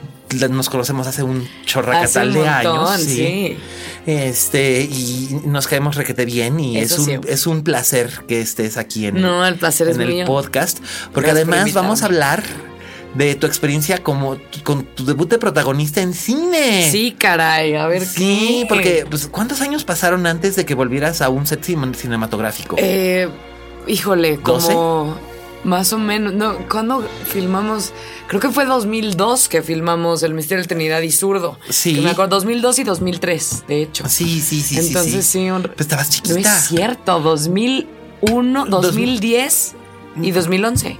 nos conocemos hace un chorracatal de años. Sí. sí. Este, y nos caemos requete bien. Y es un, sí. es un placer que estés aquí en, no, el, placer en es el mío. podcast. Porque Gracias además por vamos a hablar de tu experiencia como con tu debut de protagonista en cine. Sí, caray, a ver sí, qué. porque pues, ¿cuántos años pasaron antes de que volvieras a un set cinematográfico? Eh, híjole, ¿doce? Como más o menos. No, ¿cuándo filmamos? Creo que fue dos mil dos que filmamos El Misterio de Trinidad y Zurdo. Sí. Que me acuerdo, dos mil dos y dos mil tres, de hecho. Sí, sí, sí. Entonces sí. sí un... Pues estabas chiquita. No es cierto, dos mil uno, dos mil diez y dos mil once.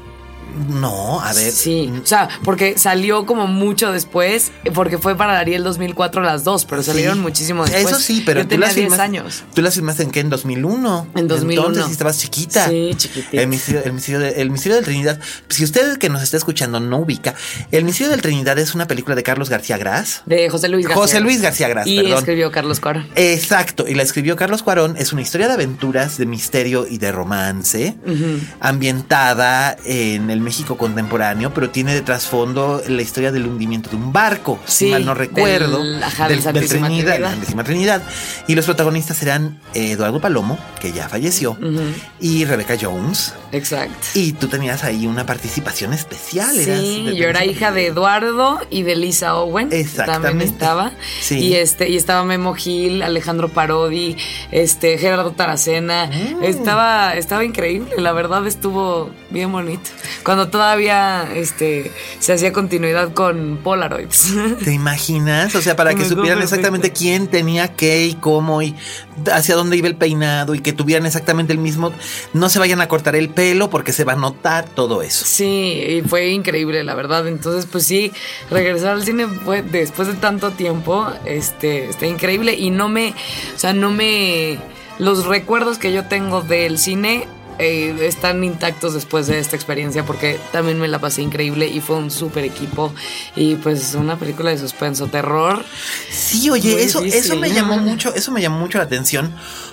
No, a ver. Sí, o sea, porque salió como mucho después, porque fue para Ariel dos mil cuatro las dos, pero salieron sí. muchísimo después. Eso sí, pero yo tenía diez años. ¿Tú las filmaste en qué? ¿En dos mil uno? En dos mil uno. Entonces sí estabas chiquita. Sí, chiquitita. El misterio, el misterio, de, el misterio del Trinidad. Si usted que nos está escuchando no ubica, El Misterio del Trinidad es una película de Carlos García Gras. De José Luis García. José Luis García Gras, y perdón. Y escribió Carlos Cuarón. Exacto, y la escribió Carlos Cuarón. Es una historia de aventuras, de misterio y de romance, uh-huh. ambientada en el México contemporáneo, pero tiene de trasfondo la historia del hundimiento de un barco, sí, si mal no recuerdo, del, ajá, del, del Santísima Trinidad, Trinidad. La Santísima Trinidad. Y los protagonistas serán Eduardo Palomo, que ya falleció, uh-huh. y Rebecca Jones. Exacto. Y tú tenías ahí una participación especial. Sí, eras yo era hija de Eduardo y de Lisa Owen. Exactamente. También estaba. Sí. Y este, y estaba Memo Gil, Alejandro Parodi, este, Gerardo Taracena. Mm. Estaba, estaba increíble, la verdad estuvo bien bonito. Cuando todavía este se hacía continuidad con Polaroids. ¿Te imaginas? O sea, para que supieran exactamente quién tenía qué y cómo y hacia dónde iba el peinado y que tuvieran exactamente el mismo, no se vayan a cortar el pelo porque se va a notar todo eso. Sí, y fue increíble, la verdad. Entonces, pues sí, regresar al cine fue después de tanto tiempo, este, está increíble y no me, o sea, no me, los recuerdos que yo tengo del cine Eh, están intactos después de esta experiencia porque también me la pasé increíble y fue un súper equipo y pues una película de suspenso, terror. Sí, oye, eso, eso me llamó mucho, eso me llamó mucho la atención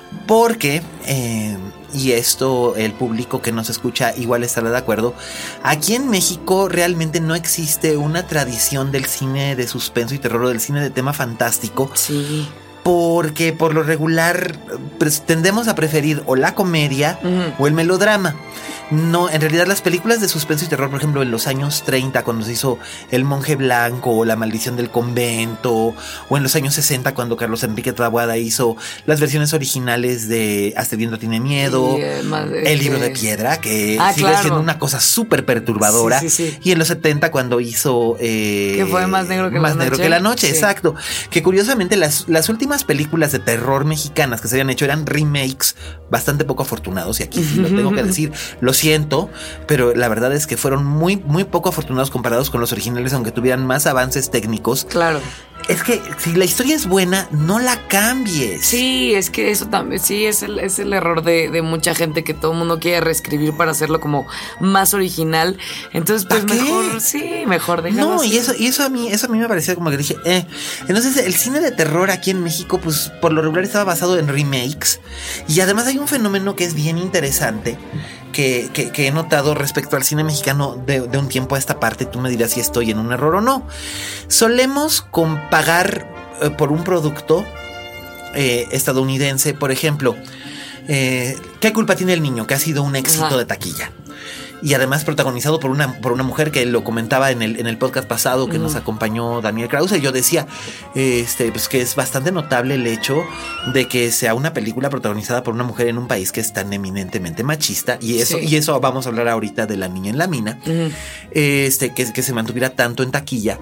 porque eh, y esto el público que nos escucha igual estará de acuerdo. Aquí en México realmente no existe una tradición del cine de suspenso y terror o del cine de tema fantástico. Sí. Porque por lo regular pues, tendemos a preferir o la comedia uh-huh. o el melodrama. no, en realidad las películas de suspenso y terror, por ejemplo, en los años treinta, cuando se hizo El Monje Blanco o La Maldición del Convento, o en los años sesenta, cuando Carlos Enrique Taboada hizo las versiones originales de Hasta el viento tiene miedo, y, eh, más, El este... libro de piedra, que ah, sigue claro. siendo una cosa súper perturbadora. Sí, sí, sí. Y en los setenta, cuando hizo eh, que fue Más negro que más la negro noche. que la noche, Sí. exacto. Que curiosamente las, las últimas películas de terror mexicanas que se habían hecho eran remakes bastante poco afortunados, y aquí sí lo tengo que decir, lo siento, pero la verdad es que fueron muy, muy poco afortunados comparados con los originales, aunque tuvieran más avances técnicos. Claro. Es que si la historia es buena, no la cambies. Sí, es que eso también, sí, es el, es el error de, de mucha gente, que todo el mundo quiere reescribir para hacerlo como más original. Entonces, pues ¿Para qué? mejor, sí, mejor déjalo No, así. y eso, y eso a mí, eso a mí me parecía como que dije, eh. Entonces, el cine de terror aquí en México, pues por lo regular estaba basado en remakes. Y además hay un fenómeno que es bien interesante, que, que, que he notado respecto al cine mexicano de, de un tiempo a esta parte. Tú me dirás si estoy en un error o no. Solemos con pagar eh, por un producto eh, estadounidense, por ejemplo, eh, ¿Qué culpa tiene el niño? Que ha sido un éxito Ajá. de taquilla. Y además protagonizado por una, por una mujer que lo comentaba en el, en el podcast pasado, que uh-huh. nos acompañó Daniel Krause. Yo decía este, pues que es bastante notable el hecho de que sea una película protagonizada por una mujer en un país que es tan eminentemente machista. Y eso, sí. y eso vamos a hablar ahorita de La niña en la mina. Uh-huh. Este, que, que se mantuviera tanto en taquilla.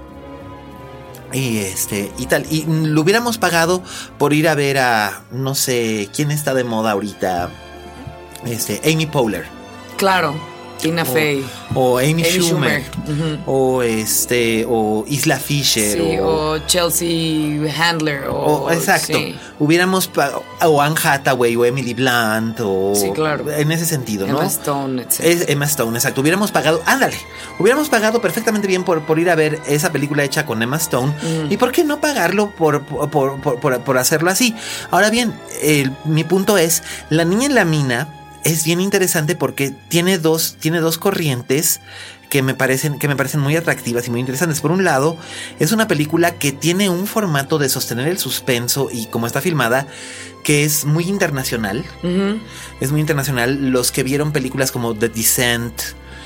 Y este, y tal. Y lo hubiéramos pagado por ir a ver a, no sé, ¿quién está de moda ahorita? Este, Amy Poehler. Claro. Tina Fey. O Amy, Amy Schumer. Schumer. Uh-huh. O este. O Isla Fisher. Sí, o, o Chelsea Handler. O, o exacto. Sí. Hubiéramos. O Anne Hathaway o Emily Blunt. O. Sí, claro. En ese sentido, ¿no? Emma Stone, etcétera. Es Emma Stone, exacto. Hubiéramos pagado. Ándale. Hubiéramos pagado perfectamente bien por, por ir a ver esa película hecha con Emma Stone. Uh-huh. ¿Y por qué no pagarlo por, por, por, por, por, por hacerlo así? Ahora bien, el, mi punto es: La niña en la mina es bien interesante porque tiene dos, tiene dos corrientes que me parecen, que me parecen muy atractivas y muy interesantes. Por un lado, es una película que tiene un formato de sostener el suspenso y como está filmada, que es muy internacional. Uh-huh. Es muy internacional. Los que vieron películas como The Descent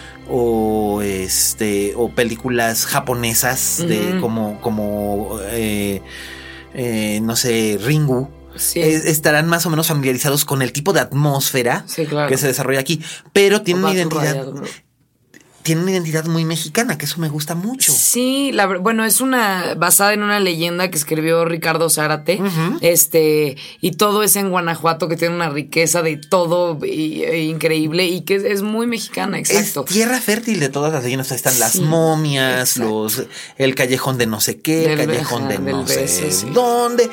o este o películas japonesas uh-huh. de como como eh, eh, no sé, Ringu. Sí. Es, estarán más o menos familiarizados con el tipo de atmósfera sí, claro. que se desarrolla aquí, pero tienen una identidad rayado, ¿no? Tienen una identidad muy mexicana, que eso me gusta mucho. Sí, la, bueno, es una basada en una leyenda que escribió Ricardo Zárate, uh-huh. este, y todo es en Guanajuato, que tiene una riqueza de todo y, e increíble y que es, es muy mexicana, exacto. Es tierra fértil de todas las leyendas. Están sí, las momias, exacto. los el callejón de no sé qué, el callejón de no sé beso, sí. dónde.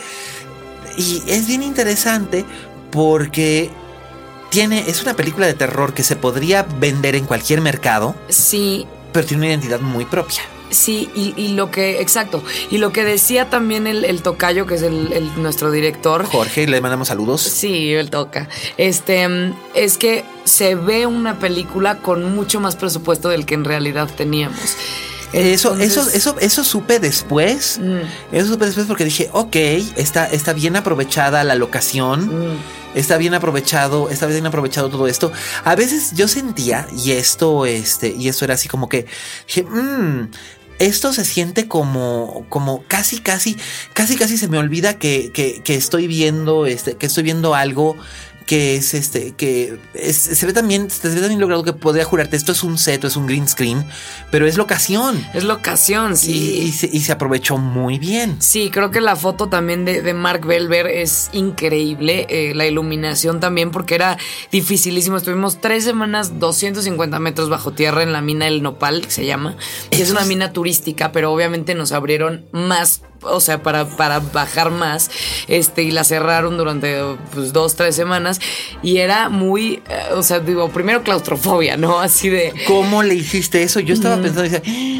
Y es bien interesante porque tiene, es una película de terror que se podría vender en cualquier mercado. Sí. Pero tiene una identidad muy propia. Sí, y, y lo que, exacto, y lo que decía también el, el tocayo, que es el, el nuestro director. Jorge, le mandamos saludos. Sí, él toca. Este, es que se ve una película con mucho más presupuesto del que en realidad teníamos. Eso, Entonces, eso, eso, eso supe después. Mm. Eso supe después porque dije, ok, está, está bien aprovechada la locación. Mm. Está bien aprovechado, está bien aprovechado todo esto. A veces yo sentía, y esto, este, y esto era así como que dije, mmm, esto se siente como, como casi, casi, casi, casi se me olvida que, que, que estoy viendo, este, que estoy viendo algo. Que es este, que es, se ve también, se ve también logrado que podría jurarte, esto es un set, es un green screen, pero es locación. Es locación, sí. Y, y, se, y se aprovechó muy bien. Sí, creo que la foto también de, de Mark Belver es increíble, eh, la iluminación también, porque era dificilísimo. Estuvimos tres semanas, doscientos cincuenta metros bajo tierra en la mina El Nopal, que se llama. Y es una mina turística, pero obviamente nos abrieron más, o sea, para, para bajar más, este, y la cerraron durante pues, dos, tres semanas, y era muy, eh, o sea, digo, primero claustrofobia, ¿no? Así de... ¿Cómo le hiciste eso? Yo estaba mm. pensando, decía,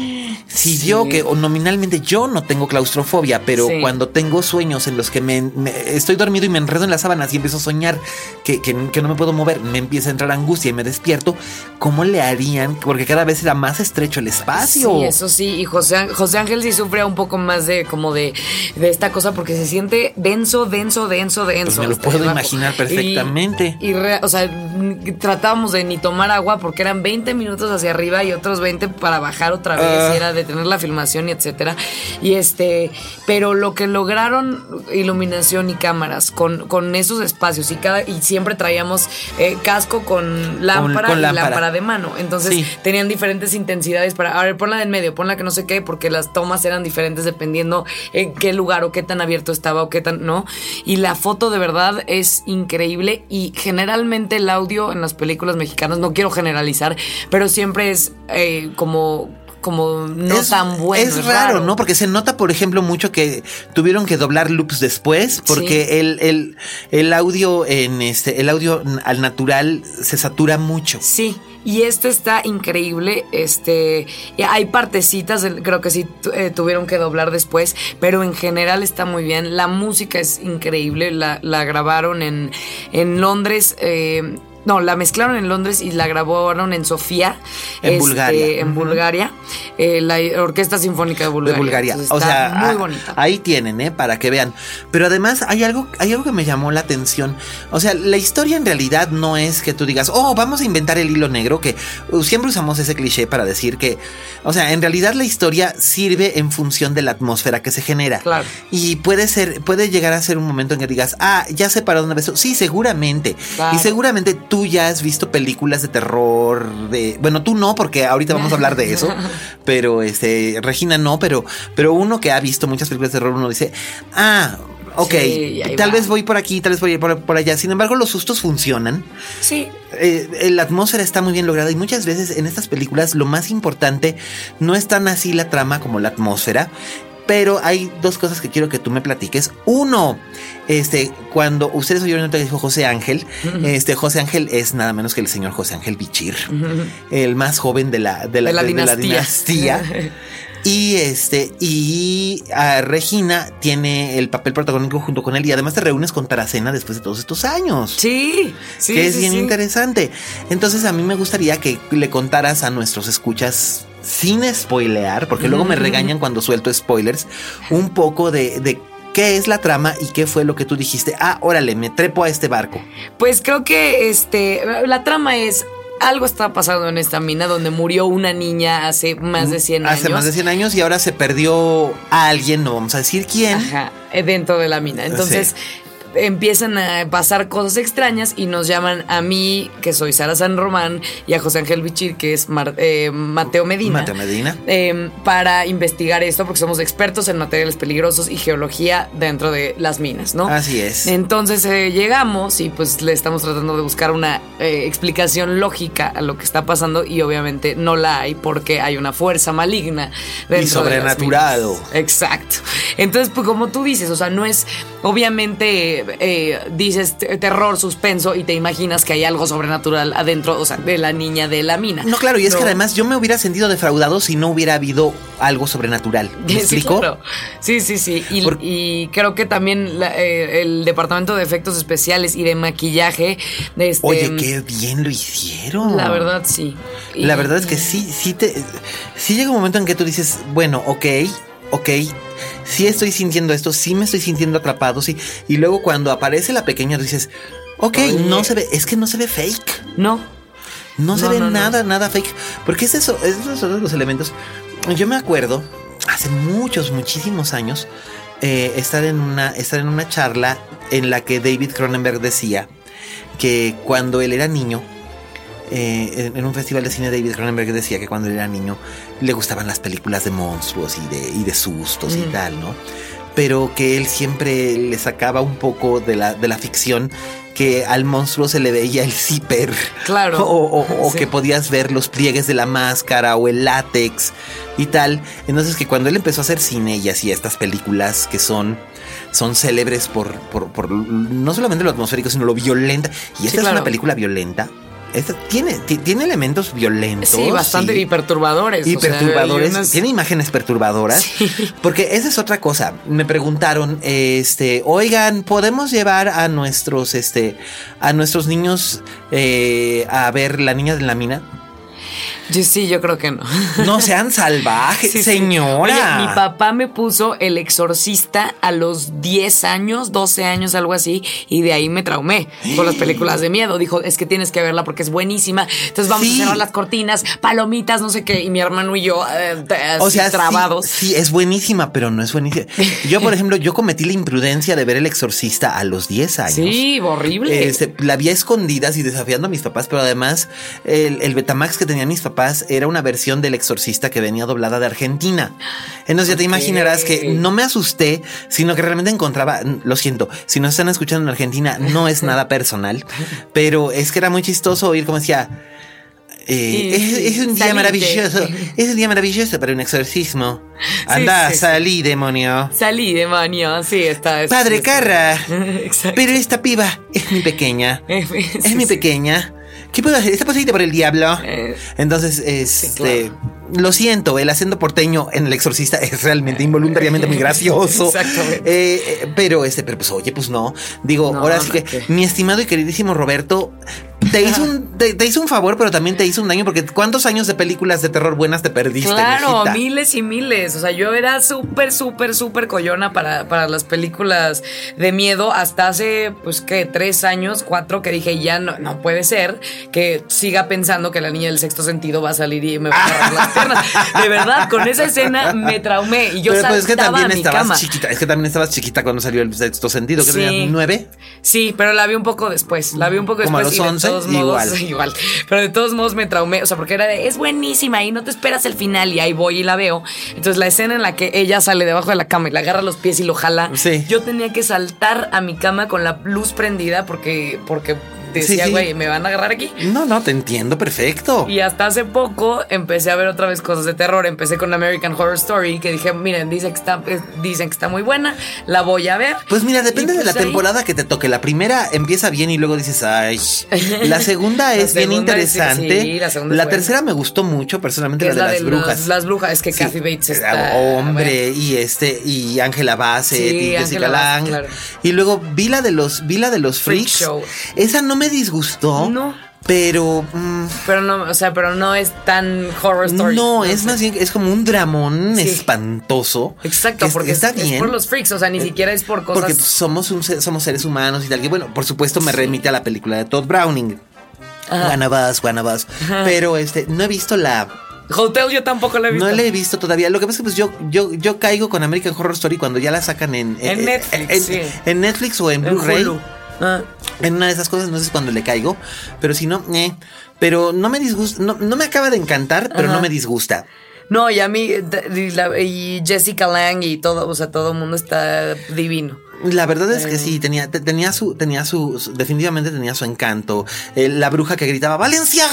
Si Sí. yo, que o nominalmente yo no tengo claustrofobia, pero Sí. cuando tengo sueños en los que me, me- estoy dormido y me enredo en las sábanas y empiezo a soñar que, que, que no me puedo mover, me empieza a entrar angustia y me despierto, ¿cómo le harían? Porque cada vez era más estrecho el espacio. Sí, eso sí, y José, José Ángel sí sufre un poco más de como de, de esta cosa porque se siente denso, denso, denso, denso. Pues me lo hasta puedo abajo. imaginar perfectamente. Y, y re- o sea, n- tratábamos de ni tomar agua porque eran veinte minutos hacia arriba y otros veinte para bajar otra vez, Ah. y era detener la filmación y etcétera. Y este, pero lo que lograron iluminación y cámaras con, con esos espacios y cada y siempre traíamos eh, casco con lámpara con y lámpara. lámpara de mano. Entonces Sí. tenían diferentes intensidades para, a ver, ponla de en medio, ponla que no sé qué, porque las tomas eran diferentes dependiendo en qué lugar o qué tan abierto estaba o qué tan, ¿no? Y la foto de verdad es increíble y generalmente el audio en las películas mexicanas, no quiero generalizar, pero siempre es eh, como... como no es, tan bueno. Es raro, ¿no? Porque se nota, por ejemplo, mucho que tuvieron que doblar loops después, porque Sí. el, el, el audio en este, el audio al natural se satura mucho. Sí, y este está increíble. Este, y hay partecitas, del- creo que sí tu- eh, tuvieron que doblar después, pero en general está muy bien. La música es increíble. La, la grabaron en, en Londres. eh, No, la mezclaron en Londres y la grabaron en Sofía. En este, Bulgaria. En Bulgaria. eh, la Orquesta Sinfónica de Bulgaria. De Bulgaria. Entonces, O está sea, muy ah, bonita. ahí tienen, ¿eh? Para que vean. Pero además hay algo, hay algo que me llamó la atención. O sea, la historia en realidad no es que tú digas, oh, vamos a inventar el hilo negro, que uh, siempre usamos ese cliché para decir que, o sea, en realidad la historia sirve en función de la atmósfera que se genera. Claro. Y puede ser, puede llegar a ser un momento en que digas, ah, ya sé para dónde ves. Sí, seguramente. Claro. Y seguramente tú ya has visto películas de terror de, bueno, tú no, porque ahorita vamos a hablar de eso, pero este, Regina no, pero, pero uno que ha visto muchas películas de terror, uno dice, ah, ok, Sí, ahí tal va. vez voy por aquí, tal vez voy por, por allá. Sin embargo, los sustos funcionan. Sí. Eh, la atmósfera está muy bien lograda y muchas veces en estas películas lo más importante no es tan así la trama como la atmósfera. Pero hay dos cosas que quiero que tú me platiques. Uno, este, cuando ustedes oyeron lo que dijo José Ángel, uh-huh. este José Ángel es nada menos que el señor José Ángel Bichir, uh-huh. el más joven de la, de la, de la de, dinastía. De la dinastía. Y este, y a Regina tiene el papel protagónico junto con él. Y además te reúnes con Taracena después de todos estos años. Sí, sí. Que es sí, bien sí. interesante. Entonces a mí me gustaría que le contaras a nuestros escuchas, sin spoilear, porque luego me regañan cuando suelto spoilers, un poco de, de qué es la trama y qué fue lo que tú dijiste. Ah, órale, me trepo a este barco. Pues creo que este la trama es... algo está pasando en esta mina donde murió una niña hace más de cien años. Hace más de cien años y ahora se perdió a alguien, no vamos a decir quién. Ajá, dentro de la mina. Entonces... Sí. Empiezan a pasar cosas extrañas y nos llaman a mí, que soy Sara San Román, y a José Ángel Bichir, que es Mar, eh, Mateo Medina. Mateo Medina. Eh, para investigar esto, porque somos expertos en materiales peligrosos y geología dentro de las minas, ¿no? Así es. Entonces eh, llegamos y pues le estamos tratando de buscar una eh, explicación lógica a lo que está pasando y obviamente no la hay porque hay una fuerza maligna dentro y sobrenatural. de las minas. Exacto. Entonces, pues como tú dices, o sea, no es obviamente... Eh, dices terror, suspenso y te imaginas que hay algo sobrenatural adentro, o sea, de la niña de la mina. No, claro, y es no. que además yo me hubiera sentido defraudado si no hubiera habido algo sobrenatural. ¿Me sí, explico? Claro. Sí, sí, sí. Y, Por... y creo que también la, eh, el departamento de efectos especiales y de maquillaje. Este, Oye, qué bien lo hicieron. La verdad, sí. Y... La verdad es que sí, sí te. Sí llega un momento en que tú dices, bueno, ok, ok. Sí estoy sintiendo esto, sí me estoy sintiendo atrapado, sí. Y luego cuando aparece la pequeña dices, ok, Oye. no se ve, es que no se ve fake. No. No se no, ve no, nada, no. nada fake. Porque es eso, esos son los elementos. Yo me acuerdo, hace muchos, muchísimos años, eh, estar en una, estar en una charla en la que David Cronenberg decía que cuando él era niño, Eh, en un festival de cine, David Cronenberg decía que cuando él era niño le gustaban las películas de monstruos y de, y de sustos mm. y tal, ¿no? Pero que él siempre le sacaba un poco de la, de la ficción, que al monstruo se le veía el zipper. Claro. O, o, o sí. que podías ver los pliegues de la máscara o el látex y tal. Entonces que cuando él empezó a hacer cine y hacía estas películas que son... son célebres por, por, por no solamente lo atmosférico, sino lo violenta. Y esta sí, es claro. una película violenta. esta tiene, t- tiene elementos violentos. Sí, bastante sí. y perturbadores. Y o sea, perturbadores. y unas... Tiene imágenes perturbadoras. Sí. Porque esa es otra cosa. Me preguntaron, este, oigan, ¿podemos llevar a nuestros, este, a nuestros niños eh, a ver La Niña de la Mina? Yo sí, yo creo que no. No sean salvajes, sí, señora. Sí. Oye, mi papá me puso El Exorcista a los diez años, doce años, algo así, y de ahí me traumé con las películas de miedo. Dijo, es que tienes que verla porque es buenísima. Entonces vamos sí. a cerrar las cortinas, palomitas, no sé qué. Y mi hermano y yo, eh, o sea, trabados. Sí, sí, es buenísima, pero no es buenísima. Yo, por ejemplo, yo cometí la imprudencia de ver El Exorcista a los diez años. Sí, horrible. Este, la vi a escondidas y desafiando a mis papás, pero además el, el Betamax que tenían mis papás era una versión del Exorcista que venía doblada de Argentina. Entonces ya te okay. imaginarás que no me asusté, sino que realmente encontraba, lo siento, si nos están escuchando en Argentina, no es nada personal, pero es que era muy chistoso oír como decía, eh, sí, es, es un día salí maravilloso, de... es un día maravilloso para un exorcismo. Anda, sí, sí, salí, sí. demonio. Salí, demonio, sí, está. Es, Padre es, Carra, pero esta piba es mi pequeña, sí, es mi pequeña. ¿Qué puedo hacer? ¿Está poseída por el diablo? Eh, Entonces, este, sí, claro. Lo siento, el acento porteño en El Exorcista es realmente involuntariamente muy gracioso. Exactamente. Eh, pero este, pero pues oye, pues no. Digo, no, ahora sí que ¿qué? Mi estimado y queridísimo Roberto te hizo un te, te hizo un favor, pero también te hizo un daño, porque ¿cuántos años de películas de terror buenas te perdiste? Claro, viejita? miles y miles. O sea, yo era súper, súper, súper collona para, para las películas de miedo hasta hace, pues, ¿qué? Tres años, cuatro, que dije, ya no, no puede ser que siga pensando que la niña del sexto sentido va a salir y me va a agarrar las piernas. De verdad, con esa escena me traumé y yo pero, saltaba pues, es que también a mi estabas cama. Chiquita, es que también estabas chiquita cuando salió El Sexto Sentido, que sí. tenías nueve. Sí, pero la vi un poco después. La vi un poco Como después. A los once, y de todos modos, igual. igual. Pero de todos modos me traumé. O sea, porque era de, es buenísima y no te esperas el final. Y ahí voy y la veo. Entonces, la escena en la que ella sale debajo de la cama y le agarra los pies y lo jala. Sí. Yo tenía que saltar a mi cama con la luz prendida porque. porque decía, güey, sí, sí. ¿me van a agarrar aquí? No, no, te entiendo perfecto. Y hasta hace poco empecé a ver otra vez cosas de terror. Empecé con American Horror Story, que dije, miren, dicen que está, dicen que está muy buena, la voy a ver. Pues mira, depende pues de la ahí... temporada que te toque. La primera empieza bien y luego dices, ay. La segunda es la segunda bien interesante. Sí, la segunda la es tercera buena. Me gustó mucho, personalmente, la de, la de las de brujas. Los, las brujas, es que sí. Kathy Bates está... Hombre, y este, y Angela Bassett, sí, y Jessica Lange. Claro. Y luego vi la de los, vi la de los Freaks. Freak Show. Esa no me disgustó. No. Pero. Mmm, pero no, o sea, pero no es tan horror story. No, no es sé. Más bien, es como un dramón sí. espantoso. Exacto, porque está es, bien. Es por los freaks, o sea, ni eh, siquiera es por cosas. Porque somos, un, somos seres humanos y tal. Que bueno, por supuesto me sí. remite a la película de Todd Browning. One of Us, One of Us. Pero este, no he visto la. Hotel yo tampoco la he visto. No la he visto todavía. Lo que pasa es que pues yo, yo, yo caigo con American Horror Story cuando ya la sacan en. En, en Netflix. En, sí. en Netflix o en, en Blu-ray. Ah. En una de esas cosas, no sé cuándo le caigo. Pero si no, eh. Pero no me disgusta. No, no me acaba de encantar, pero Ajá. no me disgusta. No, y a mí, y, la, y Jessica Lange y todo, o sea, todo el mundo está divino. La verdad es que sí, tenía, tenía su, tenía su, definitivamente tenía su encanto. Eh, la bruja que gritaba ¡Valenciaga!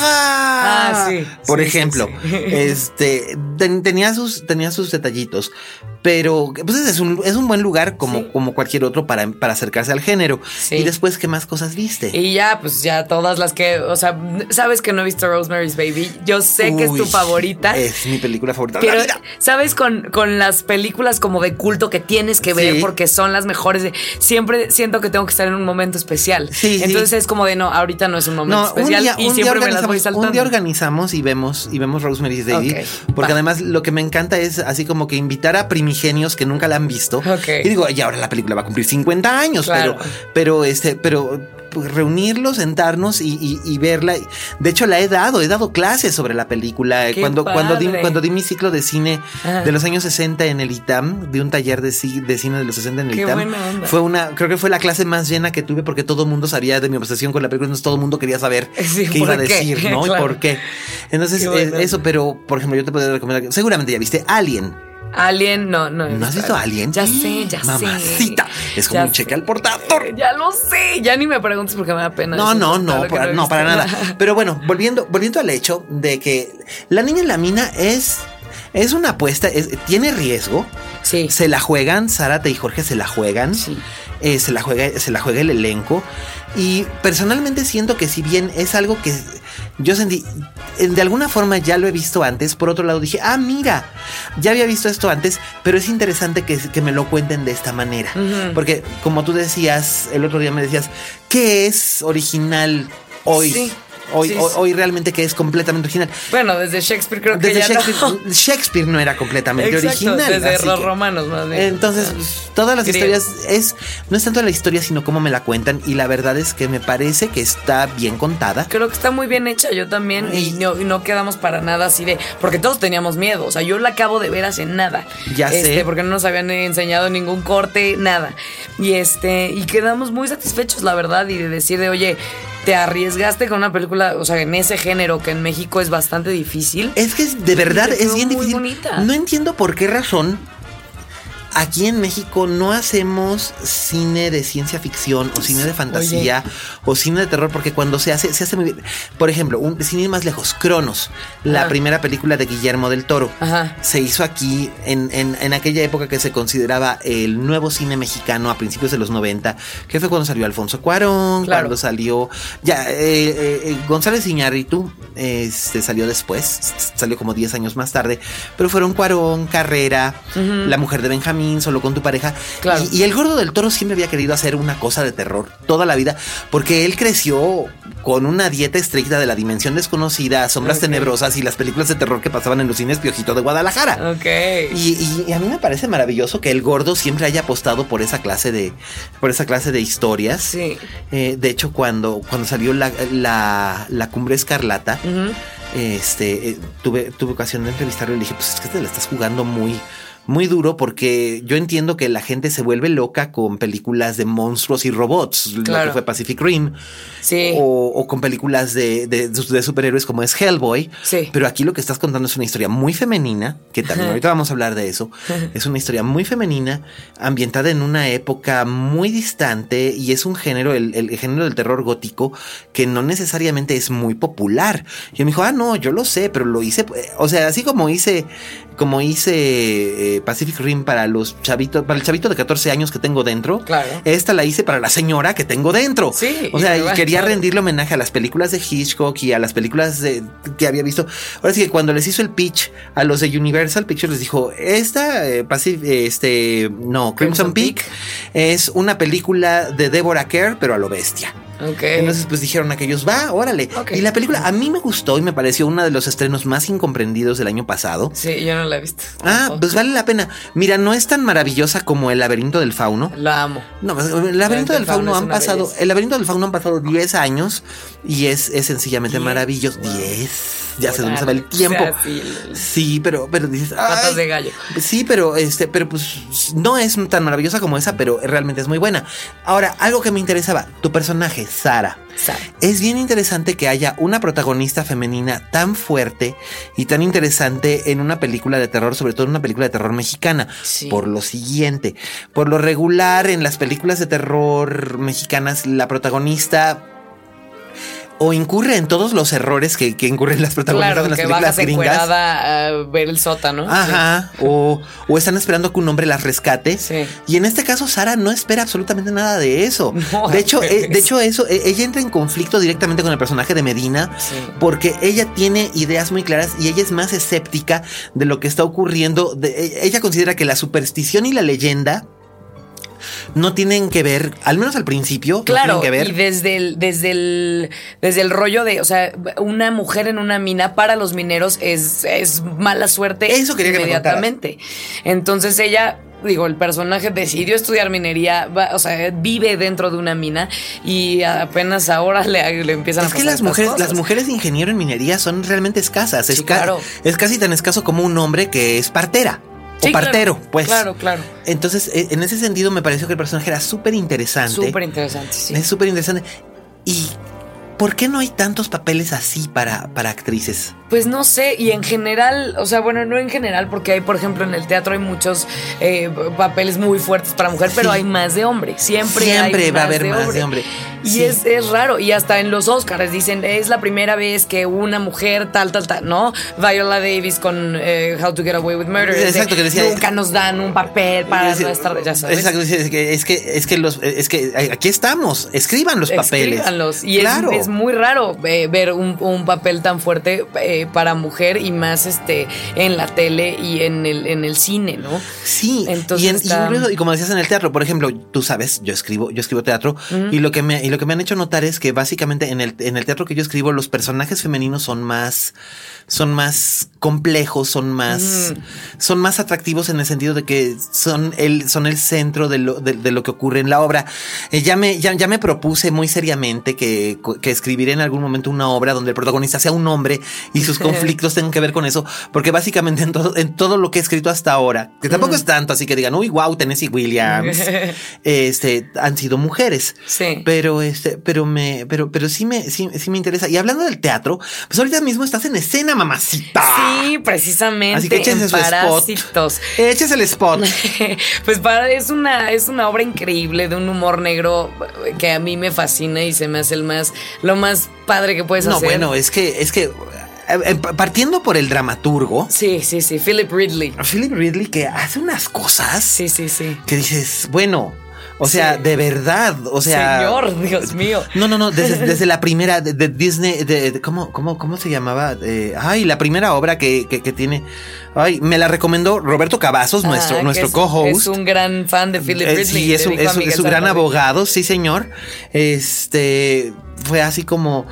Ah, sí. Por sí, ejemplo, sí, sí. este, ten, tenía sus, tenía sus detallitos. Pero, pues es un, es un buen lugar como, sí. como cualquier otro para, para acercarse al género. Sí. Y después, ¿qué más cosas viste? Y ya, pues ya todas las que, o sea, sabes que no he visto Rosemary's Baby. Yo sé Uy, que es tu favorita. Es mi película favorita. Pero, ¿sabes? Con, con las películas como de culto que tienes que ver sí. porque son las mejores. De, siempre siento que tengo que estar en un momento especial. Sí, Entonces sí. es como de, no, ahorita no es un momento no, especial. Un día, y siempre me las voy saltando. Un día organizamos y vemos, y vemos Rosemary's Baby. Okay, porque va. Además lo que me encanta es así como que invitar a primigenios que nunca la han visto. Okay. Y digo, y ahora la película va a cumplir cincuenta años, claro. pero, pero este, pero reunirlos, sentarnos y, y, y verla. De hecho, la he dado, he dado clases sobre la película. Qué cuando, cuando, di, padre. cuando di mi ciclo de cine Ajá. de los años sesenta en el I T A M, de un taller de, de cine de los sesenta en el Qué I T A M. buena onda. Fue una, creo que fue la clase más llena que tuve porque todo el mundo sabía de mi obsesión con la película, entonces todo el mundo quería saber sí, qué iba a decir, qué? ¿no? Claro. Y por qué. Entonces, eh, eso, pero, por ejemplo, yo te podría recomendar, seguramente ya viste Alien. Alien, no, no. ¿No has visto Alien? Ya sé, ya Mamacita, sé. es como ya un cheque sé. Al portador. Ya lo sé, ya ni me preguntes porque me da pena. No, no, no, para, no, no para nada. Pero bueno, volviendo, volviendo al hecho de que La Niña en la Mina es, es una apuesta, es, tiene riesgo. Sí. Se la juegan, Zárate y Jorge se la juegan. Sí. Eh, se la juega, se la juega el elenco. Y personalmente siento que si bien es algo que yo sentí, de alguna forma ya lo he visto antes. Por otro lado dije, ah, mira, ya había visto esto antes, pero es interesante que, que me lo cuenten de esta manera. Uh-huh. Porque como tú decías, el otro día me decías, ¿qué es original hoy? Sí. Hoy, sí, hoy, hoy realmente que es completamente original. Bueno, desde Shakespeare creo que desde ya Shakespeare, no. Shakespeare no era completamente Exacto, original. Desde los romanos más bien. Entonces, ah, todas las griegos. historias es no es tanto la historia, sino cómo me la cuentan. Y la verdad es que me parece que está bien contada. Creo que está muy bien hecha, yo también. Y, y, no, y no quedamos para nada así de... Porque todos teníamos miedo. O sea, yo la acabo de ver hace nada. Ya este, sé. Porque no nos habían enseñado ningún corte, nada. Y este y quedamos muy satisfechos, la verdad. Y de decir de, oye... Te arriesgaste con una película, o sea, en ese género que en México es bastante difícil. Es que de verdad es bien muy difícil. Bonita. No entiendo por qué razón aquí en México no hacemos cine de ciencia ficción o cine de fantasía Oye. o cine de terror, porque cuando se hace, se hace muy bien. Por ejemplo, un cine más lejos, Cronos, la Ajá. primera película de Guillermo del Toro, Ajá. se hizo aquí en, en, en aquella época que se consideraba el nuevo cine mexicano a principios de los noventa, que fue cuando salió Alfonso Cuarón, claro. cuando salió ya eh, eh, González Iñárritu, este salió después, salió como diez años más tarde, pero fueron Cuarón, Carrera, uh-huh. La mujer de Benjamín, Solo con tu pareja. Claro. Y, y el Gordo del Toro siempre había querido hacer una cosa de terror toda la vida, porque él creció con una dieta estricta de La Dimensión Desconocida, Sombras okay. Tenebrosas y las películas de terror que pasaban en los cines Piojito de Guadalajara. Ok. Y, y, y a mí me parece maravilloso que el Gordo siempre haya apostado por esa clase de, por esa clase de historias. Sí. Eh, de hecho, cuando, cuando salió la, la, la Cumbre Escarlata, uh-huh. este, eh, tuve, tuve ocasión de entrevistarlo y le dije, pues es que te la estás jugando muy... Muy duro, porque yo entiendo que la gente se vuelve loca con películas de monstruos y robots, claro. lo que fue Pacific Rim, sí. o, o con películas de, de, de superhéroes como es Hellboy, sí. pero aquí lo que estás contando es una historia muy femenina, que también ahorita vamos a hablar de eso, es una historia muy femenina, ambientada en una época muy distante, y es un género, el, el género del terror gótico, que no necesariamente es muy popular. Y me dijo, ah, no, yo lo sé, pero lo hice, o sea, así como hice... Como hice eh, Pacific Rim para los chavitos, para el chavito de catorce años que tengo dentro. Claro. Esta la hice para la señora que tengo dentro. Sí. O sea, y quería rendirle homenaje a las películas de Hitchcock y a las películas de, que había visto. Ahora sí que cuando les hizo el pitch a los de Universal Pictures, les dijo, esta, eh, Pacific, este, no, Crimson, Crimson Peak, Peak es una película de Deborah Kerr, pero a lo bestia. Okay. Entonces pues dijeron aquellos, va, órale. Okay. Y la película a mí me gustó y me pareció uno de los estrenos más incomprendidos del año pasado. Sí, yo no la he visto. Ah, oh. pues vale la pena. Mira, no es tan maravillosa como El Laberinto del Fauno. La amo. No, El Laberinto del Fauno, Fauno han pasado, belleza. El Laberinto del Fauno han pasado diez años y es, es sencillamente maravilloso. diez. Ya se nos va el tiempo. O sea, sí, sí, pero, pero dices, patas de gallo. Sí, pero este, pero pues no es tan maravillosa como esa, pero realmente es muy buena. Ahora, algo que me interesaba, tu personaje, Sara. Sara. Es bien interesante que haya una protagonista femenina tan fuerte y tan interesante en una película de terror, sobre todo en una película de terror mexicana. Sí. Por lo siguiente, por lo regular en las películas de terror mexicanas, la protagonista o incurre en todos los errores que, que incurren las protagonistas claro, en las que películas gringas. A ver el sótano. Ajá. Sí. O, o están esperando que un hombre las rescate. Sí. Y en este caso, Sara no espera absolutamente nada de eso. No, de hecho, eh, de hecho, eso, eh, ella entra en conflicto directamente con el personaje de Medina. Sí. Porque ella tiene ideas muy claras y ella es más escéptica de lo que está ocurriendo. De, ella considera que la superstición y la leyenda no tienen que ver, al menos al principio, claro, no tienen que ver. Y desde el, desde el, desde el rollo de, o sea, una mujer en una mina para los mineros es, es mala suerte. Eso quería inmediatamente. Que me contaras. Entonces ella, digo, el personaje decidió estudiar minería, va, o sea, vive dentro de una mina y apenas ahora le, le empiezan es a pasar que las mujeres, cosas. las mujeres de ingeniero en minería son realmente escasas. Sí, es, ca- claro. es casi tan escaso como un hombre que es partera. O sí, partero, claro, pues. Claro, claro. Entonces, en ese sentido, me pareció que el personaje era súper interesante. Súper interesante, sí. Es súper interesante. Y ¿por qué no hay tantos papeles así para, para actrices? Pues no sé, y en general, o sea, bueno, no en general, porque hay, por ejemplo, en el teatro hay muchos eh, papeles muy fuertes para mujer, sí. pero hay más de hombre. Siempre, Siempre hay va más a haber de más hombre. de hombre. Y sí. es, es raro, y hasta en los Oscars dicen, es la primera vez que una mujer tal, tal, tal, ¿no? Viola Davis con eh, How to Get Away with Murder. Exacto, de, que decía. Nunca nos dan un papel para decía, nuestra, ya sabes. Exacto, es que, es que, es que, los, es que aquí estamos, escriban los papeles. Escríbanlos. Y claro. es, es muy raro eh, ver un, un papel tan fuerte eh, para mujer y más este en la tele y en el, en el cine, ¿no? Sí, entonces y, en, está... y, y como decías en el teatro, por ejemplo, tú sabes, yo escribo, yo escribo teatro uh-huh. y lo que me y lo que me han hecho notar es que básicamente en el en el teatro que yo escribo los personajes femeninos son más son más complejos, son más uh-huh. son más atractivos en el sentido de que son el son el centro de lo de, de lo que ocurre en la obra. Eh, ya me ya, ya me propuse muy seriamente que que escribiré en algún momento una obra donde el protagonista sea un hombre y sus conflictos tengan que ver con eso, porque básicamente en todo en todo lo que he escrito hasta ahora, que tampoco uh-huh. es tanto así que digan, uy, wow, Tennessee Williams, este, han sido mujeres. Sí. Pero este, pero me, pero, pero sí me, sí, sí me interesa. Y hablando del teatro, pues ahorita mismo estás en escena, mamacita. Sí, precisamente. Así que échese su Parásitos. spot. Échese el spot. Pues para, es una, es una obra increíble de un humor negro que a mí me fascina y se me hace el más, lo más padre que puedes no, hacer. No, bueno, es que, es que partiendo por el dramaturgo. Sí, sí, sí, Philip Ridley. Philip Ridley que hace unas cosas. Sí, sí, sí. Que dices, bueno, o sea, sí. de verdad, o sea. Señor, Dios mío. No, no, no, desde, desde la primera de, de Disney, de, de, ¿cómo, cómo, cómo se llamaba? Eh, ay, la primera obra que, que, que tiene. Ay, me la recomendó Roberto Cavazos, ah, nuestro, nuestro es, co-host. Es un gran fan de Philip Ridley. Eh, sí, es, un, es, es su gran abogado, sí, señor. Este. Fue así como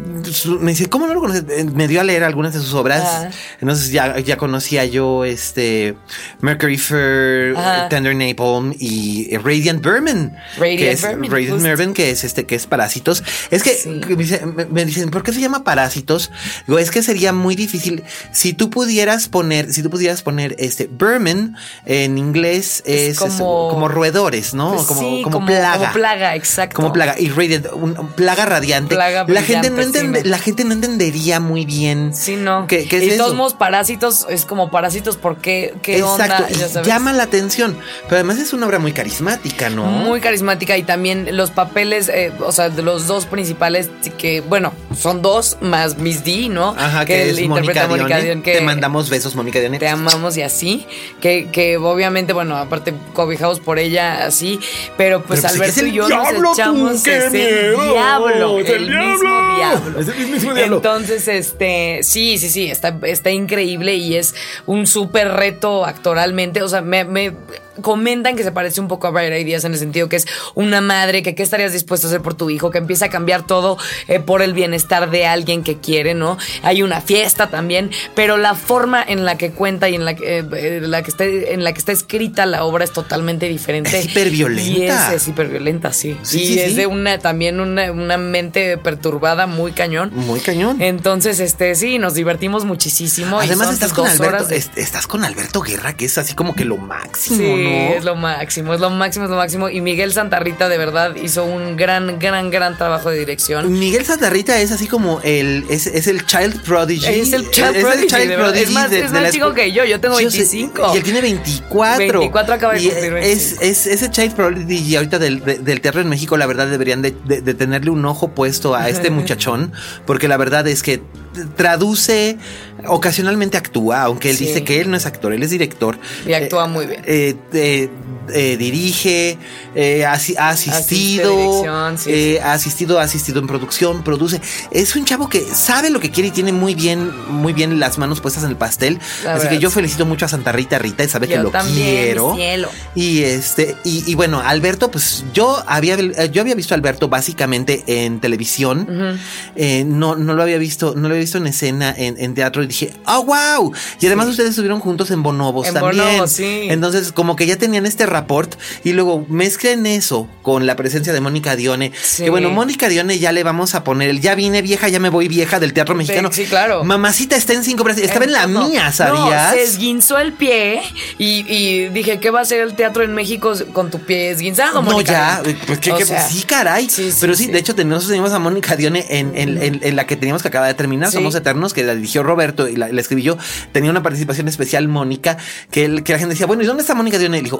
me dice, ¿cómo no lo conoces? Me dio a leer algunas de sus obras. Ajá. Entonces ya, ya conocía yo este Mercury Fur, Ajá. Tender Napalm y Radiant Vermin. Radiant que es, Vermin. Radiant Vermin, que es este, que es Parásitos. Es que sí. me, me dicen, ¿por qué se llama Parásitos? Digo, es que sería muy difícil. Si tú pudieras poner, si tú pudieras poner este Vermin en inglés es, es como, es, como roedores, ¿no? Pues como, sí, como, como plaga. Como plaga, exacto. Como plaga. Y Radiant, un, un plaga radiante. Plaga la gente no entende, sí, la gente no entendería muy bien. Sí, no. ¿Qué, qué es y de todos eso? modos, Parásitos es como Parásitos, ¿por qué? ¿Qué Exacto, onda? Ya sabes. Llama la atención. Pero además es una obra muy carismática, ¿no? Muy carismática y también los papeles, eh, o sea, de los dos principales, que, bueno, son dos más Miss D, ¿no? Ajá, que, que es interpreta Mónica Dione. Dione que te mandamos besos, Mónica Dione. Te amamos y así. Que, que obviamente, bueno, aparte cobijados por ella, así. Pero pues, pero pues Alberto y yo nos echamos tú, ese miedo, diablo. el, el diablo. mismo diablo. Es el mismo diablo. Entonces, este, sí, sí, sí, está, está increíble y es un súper reto actoralmente. O sea, me, me comentan que se parece un poco a Bright Ideas en el sentido que es una madre que qué estarías dispuesto a hacer por tu hijo, que empieza a cambiar todo eh, por el bienestar de alguien que quiere, ¿no? Hay una fiesta también, pero la forma en la que cuenta y en la que, eh, la que está, en la que está escrita la obra es totalmente diferente. Es hiperviolenta. Y es, es hiperviolenta, sí. sí y sí, es sí. de una también una, una mente perturbada muy cañón. Muy cañón. Entonces, este, sí, nos divertimos muchísimo. Además, y son estás con dos Alberto, horas de... estás con Alberto Guerra, que es así como que lo máximo, sí, ¿no? es lo máximo, es lo máximo, es lo máximo. Y Miguel Santarrita, de verdad, hizo un gran, gran, gran trabajo de dirección. Miguel Santarrita es así como el, es, es el child prodigy. Es el child es prodigy. El child prodigy es más, de, es de más chico que yo, yo tengo veinticinco. Y él tiene veinticuatro. veinticuatro acaba de y cumplir veinticinco. Es, es, ese child prodigy ahorita del, del teatro en México, la verdad deberían de, de, de tenerle un ojo puesto a este muchachón, porque la verdad es que traduce, ocasionalmente actúa, aunque él sí. dice que él no es actor, él es director. Y actúa eh, muy bien. Eh, eh, eh, dirige, eh, ha, ha asistido, sí, eh, sí. ha asistido, ha asistido en producción, produce. Es un chavo que sabe lo que quiere y tiene muy bien, muy bien las manos puestas en el pastel. La Así verdad, que yo sí. felicito mucho a Santa Rita Rita y sabe yo que lo también, quiero. Mi cielo. Y este, y, y bueno, Alberto, pues yo había, yo había visto a Alberto básicamente en televisión. Uh-huh. eh, no, no lo había visto, no lo había visto en escena en, en teatro y dije, oh wow. Y además sí. ustedes estuvieron juntos en Bonobos en también. Bonobos, sí. Entonces, como que ya tenían este rapport y luego mezclen eso con la presencia de Mónica Dione. Sí. Que bueno, Mónica Dione ya le vamos a poner el ya vine vieja, ya me voy vieja del teatro mexicano. Sí, claro. Mamacita está en cinco obras. Estaba en, en la no, mía, ¿sabías? No, se esguinzó el pie y, y dije, ¿qué va a hacer el teatro en México con tu pie esguinzado, Mónica? No, ya. Pues que, que sea, sí, caray. Sí, sí, Pero sí, sí, de hecho, nosotros teníamos a Mónica Dione en, en, en, en la que teníamos que acaba de terminar, sí. Somos Eternos, que la dirigió Roberto y la, la escribí yo. Tenía una participación especial Mónica, que, el, que la gente decía, bueno, ¿y dónde está Mónica Dione? Y dijo, no la he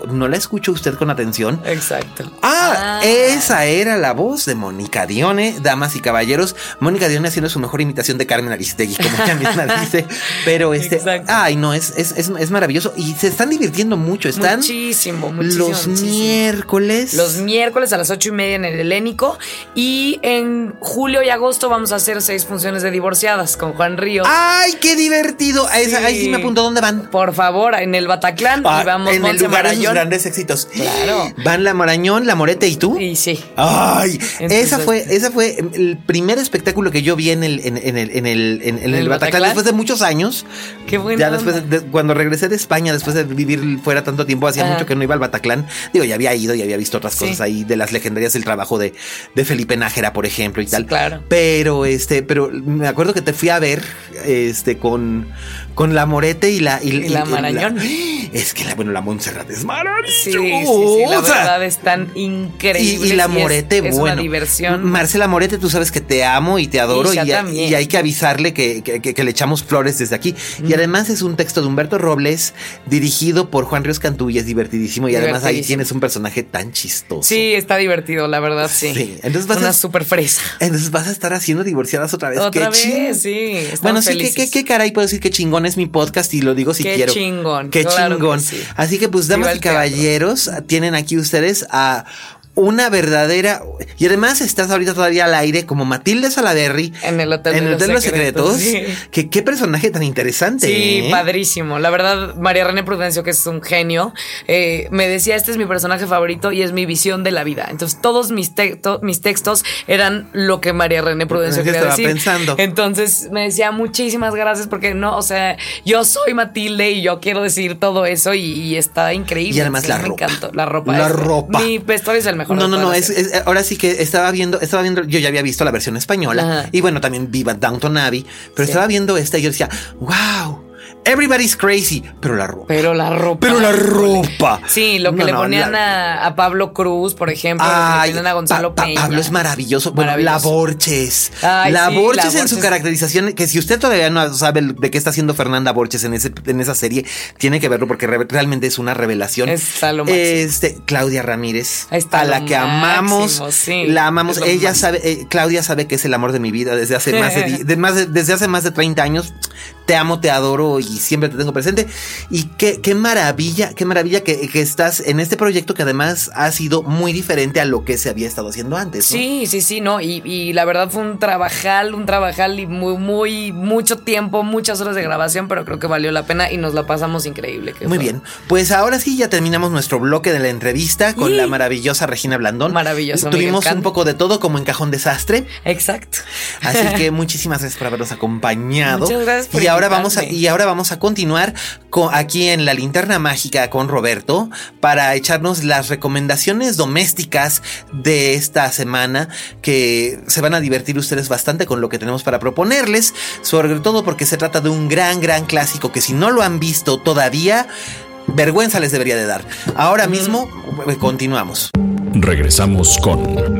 escuchó usted con atención. Exacto. Ah, ah, esa era la voz de Mónica Dione, damas y caballeros. Mónica Dione haciendo su mejor imitación de Carmen Aristegui, como ella misma dice. Pero este, Exacto. ay, no, es, es, es, es maravilloso. Y se están divirtiendo mucho. Están muchísimo, muchísimo. Los muchísimo. miércoles. Los miércoles a las ocho y media en el Helénico. Y en julio y agosto vamos a hacer seis funciones de Divorciadas con Juan Ríos. ¡Ay, qué divertido! Sí. Esa, ahí sí me apunto. ¿Dónde van? Por favor, en el Bataclan. Ah, y vamos en el lugar de sus grandes éxitos. Claro. Van la Marañón, la Morete y tú. Y sí. Ay, entonces, esa fue, esa fue el primer espectáculo que yo vi en el, en, en el, en el, en, en el, el Bataclan, Bataclan después de muchos años. Qué bueno. Ya después de, cuando regresé de España, después de vivir fuera tanto tiempo, hacía Ajá. mucho que no iba al Bataclan. Digo, ya había ido y había visto otras cosas sí. ahí de las legendarias, el trabajo de, de Felipe Nájera, por ejemplo, y tal. Sí, claro. Pero este, pero me acuerdo que te fui a ver este con, con la Morete y la y, y la Marañón. La, es que la, bueno, la Montserrat es maravillosa. Sí, sí, sí, la verdad es tan increíble. Y, y la Morete, es, es bueno. una diversión. Marcela Morete, tú sabes que te amo y te adoro y, y, y hay que avisarle que, que, que, que le echamos flores desde aquí. Mm. Y además es un texto de Humberto Robles dirigido por Juan Ríos Cantú y es divertidísimo. Y divertidísimo. Además ahí tienes un personaje tan chistoso. Sí, está divertido, la verdad, sí. sí. Entonces vas una a, super fresa. Entonces vas a estar haciendo Divorciadas otra vez. Otra qué vez, sí. Bueno, sí, ¿qué, qué, qué caray puedo decir que chingón es mi podcast y lo digo si qué quiero. Qué chingón. Qué claro chingón. Que sí. Así que pues, damas y caballeros, tienen aquí ustedes a una verdadera. Y además estás ahorita todavía al aire como Matilde Salaberry en el Hotel, en de, el Hotel los de los Secretos. Secretos. Sí. Que, qué personaje tan interesante. Sí, ¿eh? padrísimo. La verdad, María René Prudencio, que es un genio, eh, me decía, este es mi personaje favorito y es mi visión de la vida. Entonces todos mis, te to mis textos eran lo que María René Prudencio quería estaba decir. Pensando. Entonces me decía, muchísimas gracias porque no, o sea, yo soy Matilde y yo quiero decir todo eso y, y está increíble. Y además sí, la me ropa. encantó. La ropa. La es, ropa. Mi vestuario es el mejor. No, no, no, es, es, ahora sí que estaba viendo, estaba viendo, yo ya había visto la versión española. Ajá. Y bueno, también viva Downton Abbey, pero sí. estaba viendo esta y yo decía, wow. Everybody's crazy, pero la ropa. Pero la ropa. Pero la ropa. Sí, lo que no, le ponían no, la... a, a Pablo Cruz, por ejemplo. Ay, le ponían a Gonzalo pa, pa, Peña. Pablo es maravilloso. Bueno, maravilloso. la Borges. Ay, la sí, Borges la en Borges. su caracterización, que si usted todavía no sabe de qué está haciendo Fernanda Borges en ese, en esa serie, tiene que verlo porque re, realmente es una revelación. Está lo máximo. Este, Claudia Ramírez, está a la que máximo, amamos. Sí, la amamos. Ella máximo. sabe, eh, Claudia sabe que es el amor de mi vida desde hace más de, de, más de, desde hace más de treinta años. Te amo, te adoro y siempre te tengo presente. Y qué, qué maravilla, qué maravilla que, que estás en este proyecto que además ha sido muy diferente a lo que se había estado haciendo antes, ¿no? Sí, sí, sí, no. Y, y la verdad fue un trabajal, un trabajal y muy, muy, mucho tiempo, muchas horas de grabación, pero creo que valió la pena y nos la pasamos increíble. Que muy fue. bien. Pues ahora sí ya terminamos nuestro bloque de la entrevista con ¿Y? la maravillosa Regina Blandón. Maravilloso. Tuvimos un poco de todo como en Cajón Desastre. Exacto. Así que muchísimas gracias por habernos acompañado. Muchas gracias por y ahora vamos a Y ahora vamos a continuar con, aquí en la Linterna Mágica con Roberto para echarnos las recomendaciones domésticas de esta semana, que se van a divertir ustedes bastante con lo que tenemos para proponerles, sobre todo porque se trata de un gran, gran clásico que si no lo han visto todavía, vergüenza les debería de dar. Ahora mismo continuamos. Regresamos con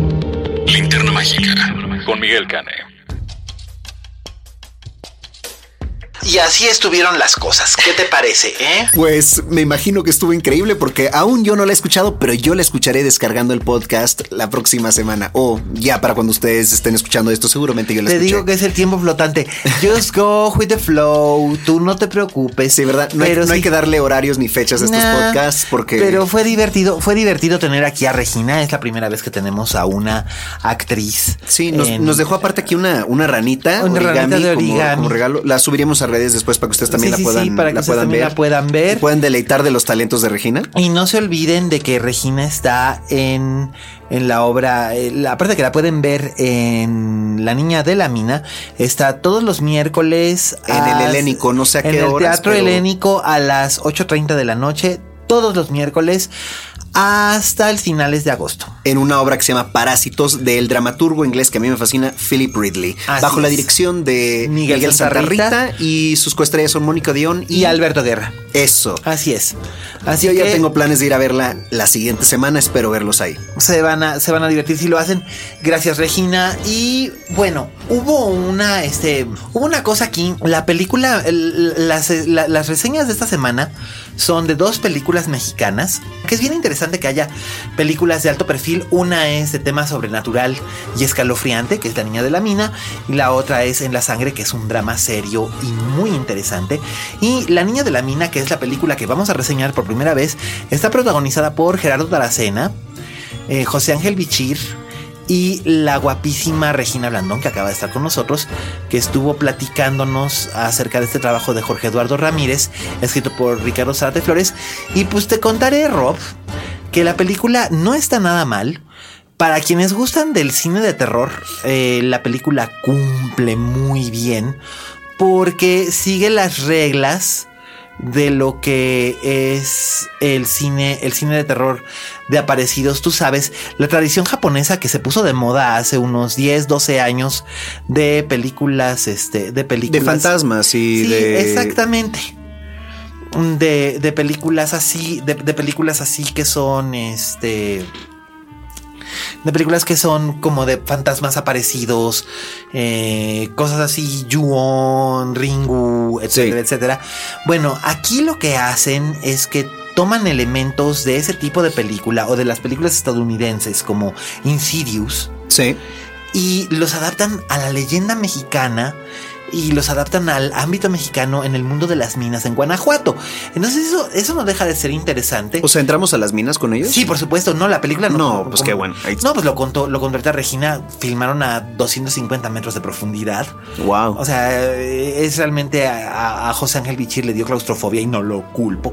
Linterna Mágica con Miguel Cane. Y así estuvieron las cosas. ¿Qué te parece, eh? Pues me imagino que estuvo increíble porque aún yo no la he escuchado, pero yo la escucharé descargando el podcast la próxima semana. O ya para cuando ustedes estén escuchando esto, seguramente yo la te escuché. Te digo que es el tiempo flotante. Just go with the flow. Tú no te preocupes. Sí, ¿verdad? No, hay, no sí. hay que darle horarios ni fechas a estos nah, podcasts porque... Pero fue divertido. Fue divertido tener aquí a Regina. Es la primera vez que tenemos a una actriz. Sí, nos, en... nos dejó aparte aquí una, una ranita. Una origami, ranita de origami. Como, como regalo. La subiremos a redes después para que ustedes también sí, la puedan, sí, para que la ustedes puedan también ver. la puedan ver. Y pueden deleitar de los talentos de Regina. Y no se olviden de que Regina está en, en la obra, la parte que la pueden ver en La Niña de la Mina. Está todos los miércoles en a, el Helénico, no sé a qué horas. En el horas, Teatro pero... Helénico a las ocho treinta de la noche. Todos los miércoles hasta el finales de agosto. En una obra que se llama Parásitos del dramaturgo inglés que a mí me fascina, Philip Ridley. Así bajo es. la dirección de Miguel, Miguel Santa Rita, y sus coestrellas son Mónica Dion y, y Alberto Guerra. Eso. Así es. Así Yo que ya tengo planes de ir a verla la siguiente semana. Espero verlos ahí. Se van a, se van a divertir si lo hacen. Gracias, Regina. Y bueno, hubo una, este, hubo una cosa aquí. La película, el, las, la, las reseñas de esta semana son de dos películas mexicanas, que es bien interesante que haya películas de alto perfil. Una es de tema sobrenatural y escalofriante, que es La Niña de la Mina, y la otra es En la Sangre, que es un drama serio y muy interesante. Y La Niña de la Mina, que es la película que vamos a reseñar por primera vez, está protagonizada por Gerardo Taracena, eh, José Ángel Bichir y la guapísima Regina Blandón, que acaba de estar con nosotros, que estuvo platicándonos acerca de este trabajo de Jorge Eduardo Ramírez, escrito por Ricardo Zárate Flores. Y pues te contaré, Rob, que la película no está nada mal. Para quienes gustan del cine de terror, eh, la película cumple muy bien, porque sigue las reglas de lo que es el cine, el cine de terror de aparecidos. Tú sabes, la tradición japonesa que se puso de moda hace unos diez, doce años de películas, este, de películas. De fantasmas y sí, de... exactamente. De, de películas así, de, de películas así que son, este... de películas que son como de fantasmas aparecidos, eh, cosas así, Ju-on, Ringu, etcétera, sí. etcétera. Bueno, aquí lo que hacen es que toman elementos de ese tipo de película o de las películas estadounidenses como Insidious, sí, y los adaptan a la leyenda mexicana y los adaptan al ámbito mexicano en el mundo de las minas en Guanajuato. Entonces eso, eso no deja de ser interesante. O sea, ¿entramos a las minas con ellos? Sí, por supuesto. No, la película no. No, como, pues como, qué bueno. Ahí... No, pues lo contó, lo contó ahorita Regina. Filmaron a doscientos cincuenta metros de profundidad. Wow. O sea, es realmente a, a José Ángel Bichir le dio claustrofobia y no lo culpo.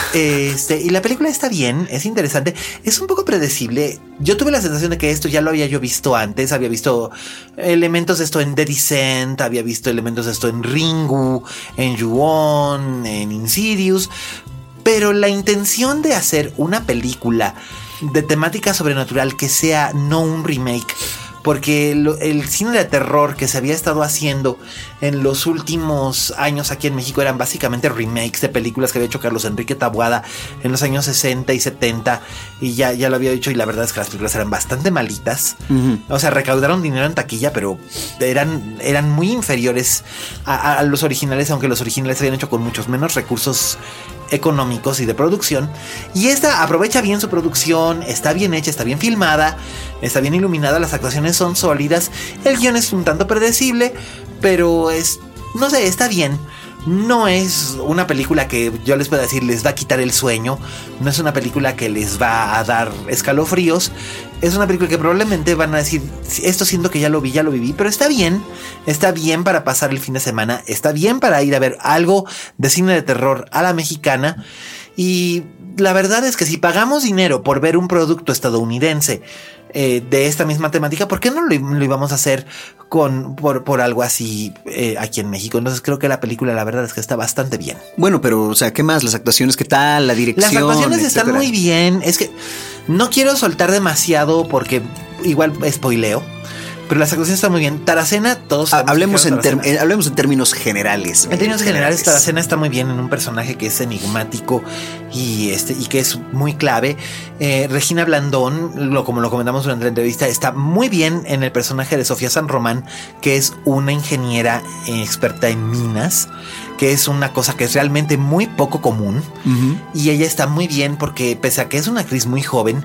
este, y la película está bien, es interesante. Es un poco predecible. Yo tuve la sensación de que esto ya lo había yo visto antes. Había visto elementos de esto en The Descent, había visto elementos de esto en Ringu, en Ju-on, en Insidious, pero la intención de hacer una película de temática sobrenatural que sea no un remake, porque lo, el cine de terror que se había estado haciendo en los últimos años aquí en México eran básicamente remakes de películas que había hecho Carlos Enrique Taboada en los años sesenta y setenta, y ya, ya lo había dicho, y la verdad es que las películas eran bastante malitas. Uh-huh. O sea, recaudaron dinero en taquilla, pero eran, eran muy inferiores a, a los originales, aunque los originales se habían hecho con muchos menos recursos económicos y de producción. Y esta aprovecha bien su producción, está bien hecha, está bien filmada, está bien iluminada, las actuaciones son sólidas, el guión es un tanto predecible, pero es, no sé, está bien. No es una película que yo les pueda decir les va a quitar el sueño, no es una película que les va a dar escalofríos, es una película que probablemente van a decir, esto siento que ya lo vi, ya lo viví, pero está bien, está bien para pasar el fin de semana, está bien para ir a ver algo de cine de terror a la mexicana. Y la verdad es que si pagamos dinero por ver un producto estadounidense eh, de esta misma temática, ¿por qué no lo, lo íbamos a hacer con por, por algo así eh, aquí en México? Entonces creo que la película, la verdad es que está bastante bien. Bueno, pero, o sea, ¿qué más? ¿Las actuaciones qué tal? ¿La dirección? Las actuaciones etcétera? Están muy bien. Es que no quiero soltar demasiado porque igual spoileo, pero las actuaciones están muy bien. Taracena, todos ah, hablemos, en ter- eh, hablemos en términos generales. En términos generales, Taracena está muy bien en un personaje que es enigmático y este y que es muy clave. Eh, Regina Blandón, lo, como lo comentamos durante la entrevista, está muy bien en el personaje de Sofía San Román, que es una ingeniera experta en minas, que es una cosa que es realmente muy poco común. Uh-huh. Y ella está muy bien porque, pese a que es una actriz muy joven,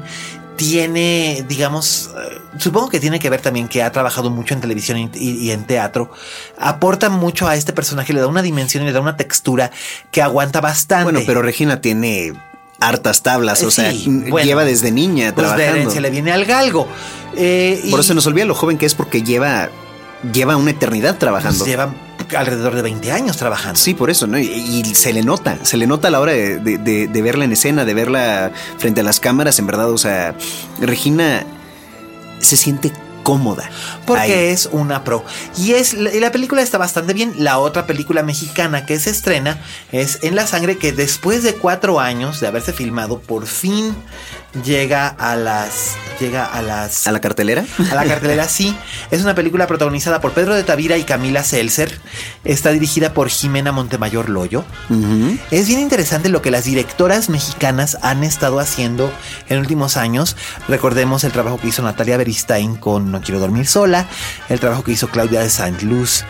tiene, digamos, supongo que tiene que ver también que ha trabajado mucho en televisión y, y en teatro, aporta mucho a este personaje, le da una dimensión y le da una textura que aguanta bastante. Bueno, pero Regina tiene hartas tablas, o sí, sea, bueno, lleva desde niña pues trabajando. De herencia le viene al galgo. Eh, Por y, eso se nos olvida lo joven que es, porque lleva, lleva una eternidad trabajando. Pues lleva alrededor de veinte años trabajando. Sí, por eso, ¿no? Y, y se le nota, se le nota a la hora de, de, de, de verla en escena, de verla frente a las cámaras, en verdad, o sea, Regina se siente cómoda. Porque ahí. Es una pro. Y es y la película está bastante bien. La otra película mexicana que se estrena es En la Sangre, que después de cuatro años de haberse filmado, por fin llega a las... Llega a las... ¿A la cartelera? A la cartelera, sí. Es una película protagonizada por Pedro de Tavira y Camila Seltzer. Está dirigida por Jimena Montemayor Loyo. Uh-huh. Es bien interesante lo que las directoras mexicanas han estado haciendo en últimos años. Recordemos el trabajo que hizo Natalia Beristain con No Quiero Dormir Sola, el trabajo que hizo Claudia de Saint-Luz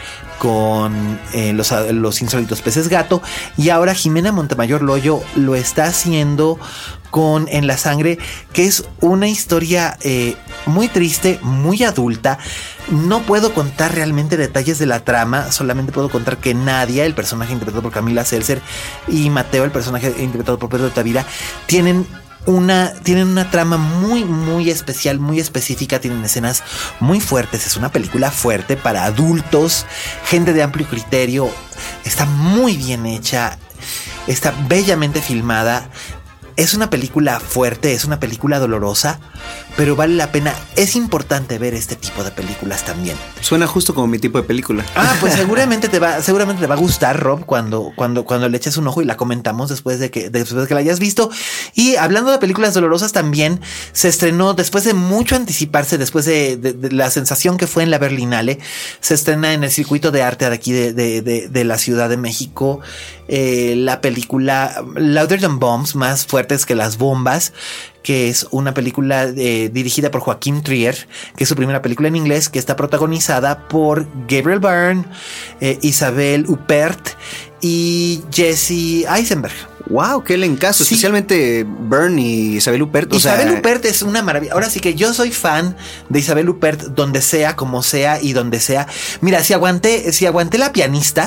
con eh, los, los insólitos peces gato, y ahora Jimena Montemayor Loyo lo está haciendo con En la sangre, que es una historia eh, muy triste, muy adulta. No puedo contar realmente detalles de la trama, solamente puedo contar que Nadia, el personaje interpretado por Camila Seltzer, y Mateo, el personaje interpretado por Pedro Tavira, tienen Una, tienen una trama muy, muy especial, muy específica. Tienen escenas muy fuertes. Es una película fuerte para adultos, gente de amplio criterio. Está muy bien hecha. Está bellamente filmada. Es una película fuerte, es una película dolorosa, pero vale la pena. Es importante ver este tipo de películas también. Suena justo como mi tipo de película. Ah, pues seguramente te va, seguramente te va a gustar, Rob, cuando, cuando, cuando le eches un ojo y la comentamos después de que, después de que la hayas visto. Y hablando de películas dolorosas, también se estrenó, después de mucho anticiparse, después de, de, de la sensación que fue en la Berlinale, se estrena en el circuito de arte de aquí de, de, de, de la Ciudad de México, eh, la película Louder Than Bombs, más fuertes que las bombas, que es una película eh, dirigida por Joaquín Trier, que es su primera película en inglés, que está protagonizada por Gabriel Byrne, eh, Isabel Huppert y Jesse Eisenberg. Wow, qué elencazo, sí. Especialmente Byrne y Isabel Huppert. O Isabel sea... Huppert es una maravilla. Ahora sí que yo soy fan de Isabel Huppert donde sea, como sea y donde sea. Mira, si aguanté, si aguanté La pianista,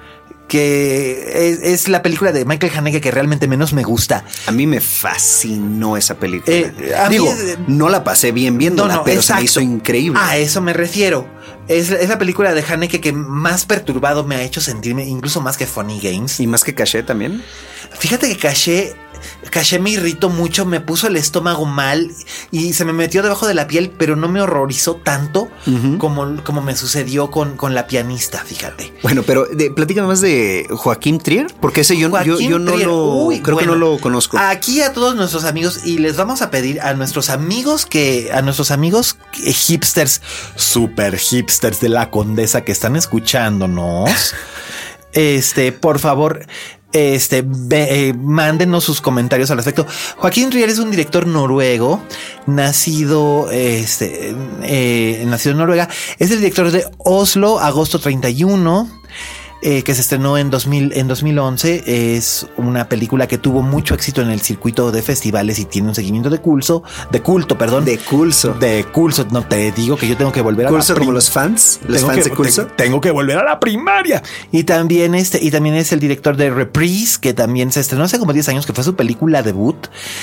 que es, es la película de Michael Haneke que realmente menos me gusta. A mí me fascinó esa película. Eh, a Digo, mí es, no la pasé bien viéndola, no, no, pero exacto. Se me hizo increíble. A eso me refiero. Es, es la película de Haneke que más perturbado me ha hecho sentirme, incluso más que Funny Games. ¿Y más que Caché también? Fíjate que Caché... Caché me irritó mucho, me puso el estómago mal y se me metió debajo de la piel, pero no me horrorizó tanto uh-huh. como, como me sucedió con, con La pianista, fíjate. Bueno, pero de, platícame más de Joaquín Trier, porque ese yo, yo, yo no Trier. lo Uy, creo bueno, que no lo conozco. Aquí a todos nuestros amigos, y les vamos a pedir a nuestros amigos que, a nuestros amigos hipsters, super hipsters de la Condesa que están escuchándonos, este, por favor... Este, ve, eh, mándenos sus comentarios al respecto. Joaquín Trier es un director noruego, nacido, este, eh, nacido en Noruega. Es el director de Oslo, agosto treinta y uno. Eh, que se estrenó en, dos mil, en dos mil once. Es una película que tuvo mucho éxito en el circuito de festivales y tiene un seguimiento de culto, de culto, perdón. De culto. De culto. No te digo que yo tengo que volver a ¿Culto la como los fans? ¿Los tengo fans que, de culto? Te, tengo que volver a la primaria. Y también este, y también es el director de Reprise, que también se estrenó hace como diez años, que fue su película debut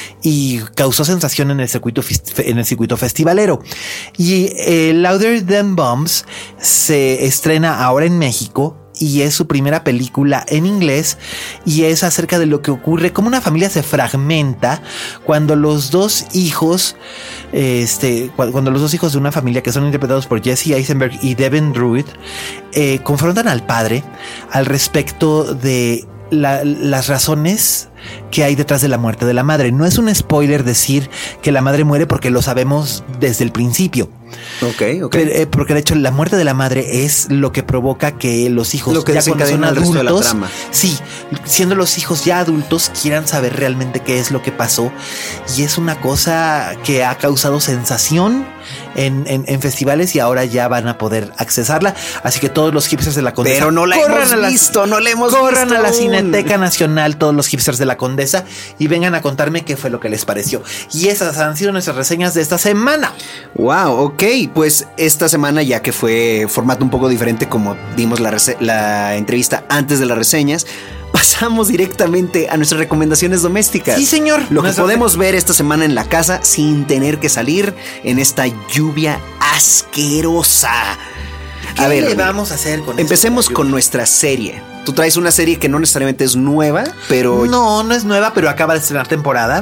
y causó sensación en el circuito, en el circuito festivalero. Y eh, Louder Than Bombs se estrena ahora en México. Y es su primera película en inglés y es acerca de lo que ocurre, cómo una familia se fragmenta cuando los dos hijos, este, cuando los dos hijos de una familia que son interpretados por Jesse Eisenberg y Devin Druid, eh, confrontan al padre al respecto de la, las razones que hay detrás de la muerte de la madre. No es un spoiler decir que la madre muere porque lo sabemos desde el principio. Ok, ok. Pero, eh, porque de hecho la muerte de la madre es lo que provoca que los hijos lo que ya cuando son adultos, de la trama. Sí, siendo los hijos ya adultos, quieran saber realmente qué es lo que pasó. Y es una cosa que ha causado sensación en, en, en festivales y ahora ya van a poder accesarla. Así que todos los hipsters de la Condesa, pero no la hemos la, visto, no la hemos corran visto. a la Cineteca Nacional, todos los hipsters de la Condesa, y vengan a contarme qué fue lo que les pareció. Y esas han sido nuestras reseñas de esta semana. Wow, ok, pues esta semana, ya que fue formato un poco diferente como dimos la, rese- la entrevista antes de las reseñas, pasamos directamente a nuestras recomendaciones domésticas. Sí, señor. Lo que Nuestra... podemos ver esta semana en la casa sin tener que salir en esta lluvia asquerosa. ¿Qué a ver, le vamos a hacer con empecemos esto, con nuestra serie. Tú traes una serie que no necesariamente es nueva, pero... No, no es nueva, pero acaba de estrenar temporada.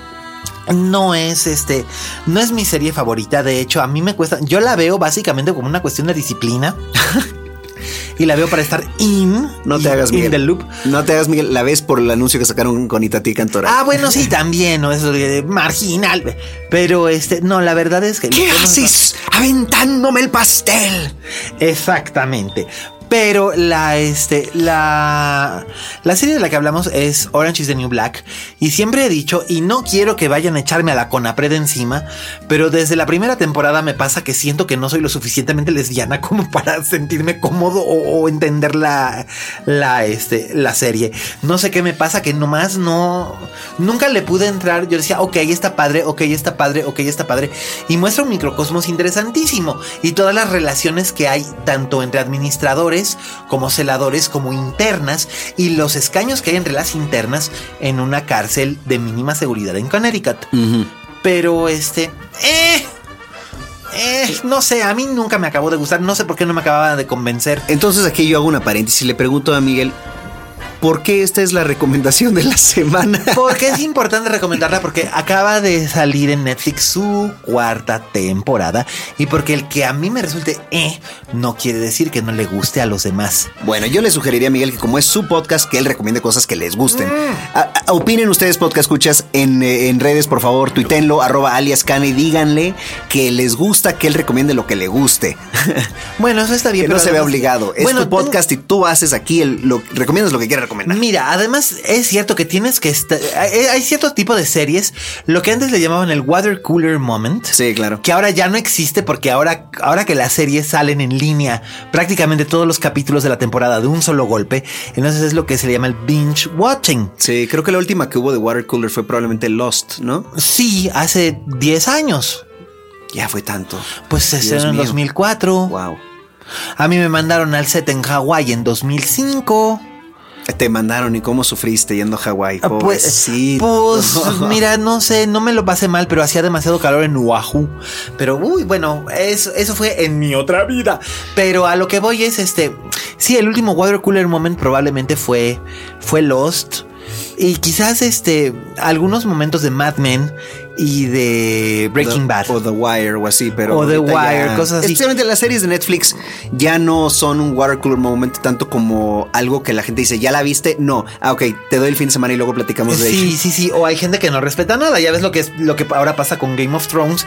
No es este, no es mi serie favorita. De hecho, a mí me cuesta. Yo la veo básicamente como una cuestión de disciplina. Y la veo para estar in. No te hagas, in Miguel. The loop. No te hagas, Miguel. La ves por el anuncio que sacaron con Itatí Cantoral. Ah, bueno, sí, también, ¿no? Eso de marginal. Pero este, no, la verdad es que. ¿Qué haces aventándome el pastel? Exactamente. Pero la, este, la, la serie de la que hablamos es Orange is the New Black. Y siempre he dicho, y no quiero que vayan a echarme a la Conapred encima, pero desde la primera temporada me pasa que siento que no soy lo suficientemente lesbiana como para sentirme cómodo o, o entender la, la, este, la serie. No sé qué me pasa, que nomás no, nunca le pude entrar. Yo decía, ok, está padre, ok, está padre, ok, está padre. Y muestra un microcosmos interesantísimo. Y todas las relaciones que hay, tanto entre administradores como celadores, como internas, y los escaños que hay entre las internas en una cárcel de mínima seguridad en Connecticut. Uh-huh. Pero este... Eh, eh, no sé, a mí nunca me acabó de gustar. No sé por qué no me acababa de convencer. Entonces aquí yo hago una paréntesis y le pregunto a Miguel, ¿por qué esta es la recomendación de la semana? Porque es importante recomendarla, porque acaba de salir en Netflix su cuarta temporada, y porque el que a mí me resulte eh, no quiere decir que no le guste a los demás. Bueno, yo le sugeriría a Miguel que, como es su podcast, que él recomiende cosas que les gusten. Mm. A, a, opinen ustedes, podcast escuchas, en, en redes, por favor, tuítenlo, arroba alias Cane, y díganle que les gusta, que él recomiende lo que le guste. Bueno, eso está bien. Que no se vea obligado. Es bueno, tu podcast tú... y tú haces aquí, el, lo, recomiendas lo que quieras recomendar. Mira, además es cierto que tienes que estar... Hay, hay cierto tipo de series, lo que antes le llamaban el water cooler moment. Sí, claro. Que ahora ya no existe, porque ahora, ahora que las series salen en línea, prácticamente todos los capítulos de la temporada de un solo golpe, entonces es lo que se le llama el binge watching. Sí, creo que la última que hubo de water cooler fue probablemente Lost, ¿no? Sí, hace diez años. Ya fue tanto. Pues se estrenó en dos mil cuatro. Wow. A mí me mandaron al set en Hawái en dos mil cinco. Te mandaron, ¿y cómo sufriste yendo a Hawái? Pues, sí. Pues mira, no sé, no me lo pasé mal, pero hacía demasiado calor en Oahu. Pero uy, bueno, eso, eso fue en mi otra vida. Pero a lo que voy es este, sí, el último water cooler moment probablemente fue, fue Lost. Y quizás este, algunos momentos de Mad Men y de Breaking the, Bad. O The Wire o así, pero... O The Wire, ya, cosas así. Especialmente las series de Netflix ya no son un water cooler moment tanto como algo que la gente dice, ¿ya la viste? No. Ah, ok, te doy el fin de semana y luego platicamos de sí, ello. Sí, sí, sí. O hay gente que no respeta nada. Ya ves lo que es lo que ahora pasa con Game of Thrones,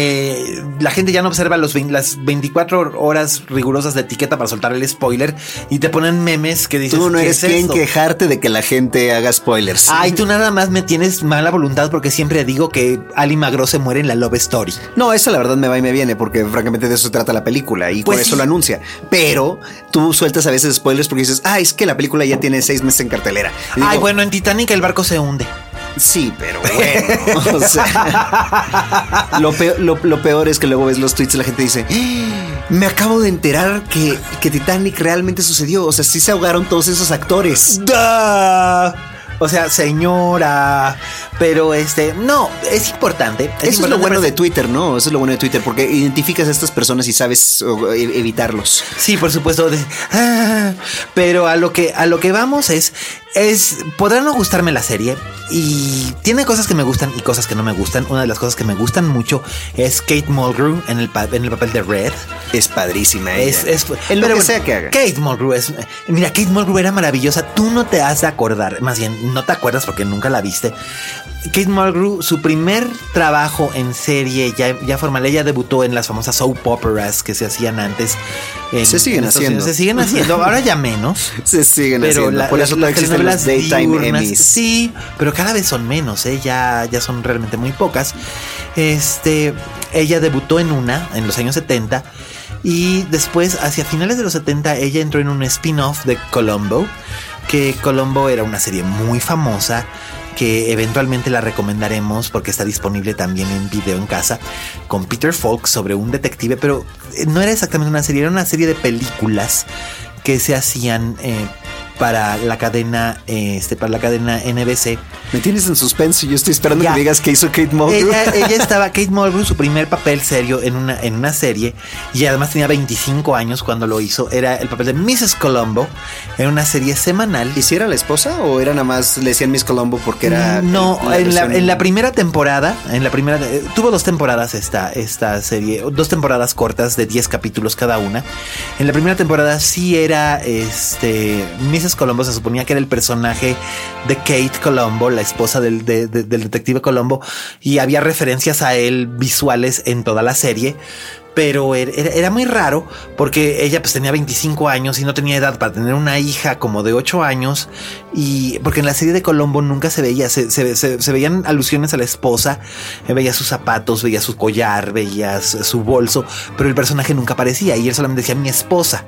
que la gente ya no observa los veinte, las veinticuatro horas rigurosas de etiqueta para soltar el spoiler y te ponen memes que dices, tú no eres ¿qué es quien esto? Quejarte de que la gente haga spoilers. Ay, tú nada más me tienes mala voluntad porque siempre digo que Ali Magro se muere en la Love Story. No, eso la verdad me va y me viene, porque francamente de eso se trata la película y pues por sí. eso lo anuncia. Pero tú sueltas a veces spoilers porque dices, ah, es que la película ya tiene seis meses en cartelera. Y Ay, digo, bueno, en Titanic el barco se hunde. Sí, pero bueno. O sea, lo, peor, lo, lo peor es que luego ves los tweets y la gente dice, me acabo de enterar que, que Titanic realmente sucedió. O sea, sí se ahogaron todos esos actores. ¡Duh! O sea, señora, pero este, no, es importante. Es Eso importante es lo bueno parece... de Twitter, ¿no? Eso es lo bueno de Twitter, porque identificas a estas personas y sabes uh, evitarlos. Sí, por supuesto. De, ah, pero a lo que a lo que vamos es, es, podrá no gustarme la serie y tiene cosas que me gustan y cosas que no me gustan. Una de las cosas que me gustan mucho es Kate Mulgrew en el, en el papel de Red. Es padrísima ella. Es, es, en lo pero que bueno, sea que haga. Kate Mulgrew es, mira, Kate Mulgrew era maravillosa. Tú no te has de acordar, más bien no te acuerdas porque nunca la viste. Kate Mulgrew, su primer trabajo en serie ya, ya formal, ella debutó en las famosas soap operas que se hacían antes. En, se siguen en haciendo. Se siguen haciendo, ahora ya menos. Se siguen pero haciendo. La, Por eso no existen las Daytime Emmys. Sí, pero cada vez son menos, ¿eh? ya, ya son realmente muy pocas. Este, ella debutó en una en los años setenta. Y después, hacia finales de los setenta, ella entró en un spin-off de Columbo, que Columbo era una serie muy famosa, que eventualmente la recomendaremos porque está disponible también en video en casa, con Peter Falk sobre un detective, pero no era exactamente una serie, era una serie de películas que se hacían eh, para la cadena, este, para la cadena N B C. Me tienes en suspenso y yo estoy esperando ya. que digas que hizo Kate Mulgrew. Ella, ella estaba, Kate Mulgrew, su primer papel serio en una, en una serie, y además tenía veinticinco años cuando lo hizo. Era el papel de missus Columbo en una serie semanal. ¿Y si era la esposa o era nada más le decían Miss Columbo porque era? No, la en, la, versión... en la primera temporada, en la primera eh, tuvo dos temporadas esta, esta serie, dos temporadas cortas de diez capítulos cada una. En la primera temporada sí era este missus Columbo, se suponía que era el personaje de Kate Columbo, la esposa del, de, de, del detective Columbo, y había referencias a él visuales en toda la serie. pero era, era muy raro porque ella pues tenía veinticinco años y no tenía edad para tener una hija como de ocho años, y porque en la serie de Columbo nunca se veía, se, se, se, se veían alusiones a la esposa, veía sus zapatos, veía su collar, veía su, su bolso, pero el personaje nunca aparecía y él solamente decía mi esposa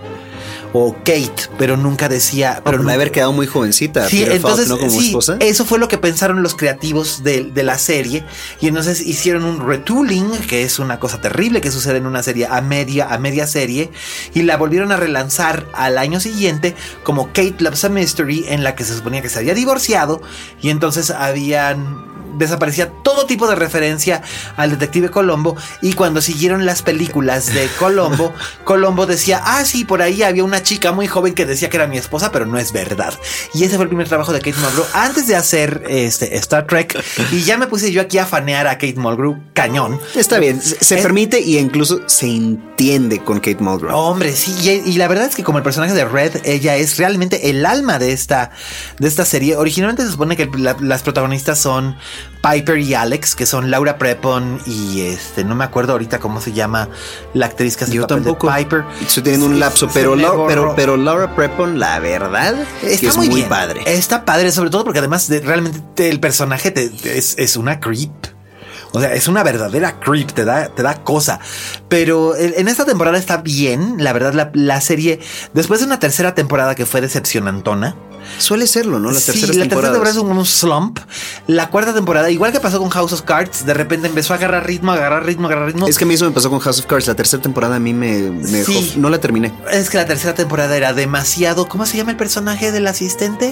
o Kate, pero nunca decía. Pero no, no haber quedado muy jovencita. Sí, Peter entonces Falk, ¿no? Como sí, esposa. Eso fue lo que pensaron los creativos de, de la serie, y entonces hicieron un retooling, que es una cosa terrible que sucede en una serie a media a media serie, y la volvieron a relanzar al año siguiente como Kate Loves a Mystery, en la que se suponía que se había divorciado y entonces habían desaparecía todo tipo de referencia al detective Columbo, y cuando siguieron las películas de Columbo, Columbo decía, ah sí, por ahí había una chica muy joven que decía que era mi esposa, pero no es verdad. Y ese fue el primer trabajo de Kate Mulgrew antes de hacer este Star Trek, y ya me puse yo aquí a fanear a Kate Mulgrew cañón. Está bien, se, se eh, permite y incluso se entiende con Kate Mulgrew. Hombre, sí, y, y la verdad es que como el personaje de Red, ella es realmente el alma de esta, de esta serie. Originalmente se supone que la, las protagonistas son Piper y Alex, que son Laura Prepon y este, no me acuerdo ahorita cómo se llama la actriz que hace el papel de Piper. Estoy teniendo un lapso, sí, pero, Laura, pero, pero Laura Prepon, la verdad, está es muy, muy bien. padre. Está padre, sobre todo porque además de, realmente te, el personaje te, te, es, es una creep. O sea, es una verdadera creep, te da, te da cosa. Pero en esta temporada está bien. La verdad, la, la serie, después de una tercera temporada que fue decepcionantona. Suele serlo, ¿no? Las sí, terceras la temporadas. tercera temporada es un, un slump. La cuarta temporada, igual que pasó con House of Cards, de repente empezó a agarrar ritmo, agarrar ritmo, agarrar ritmo. Es que a mí eso me pasó con House of Cards. La tercera temporada a mí me, me sí. dejó, no la terminé. Es que la tercera temporada era demasiado. ¿Cómo se llama el personaje del asistente?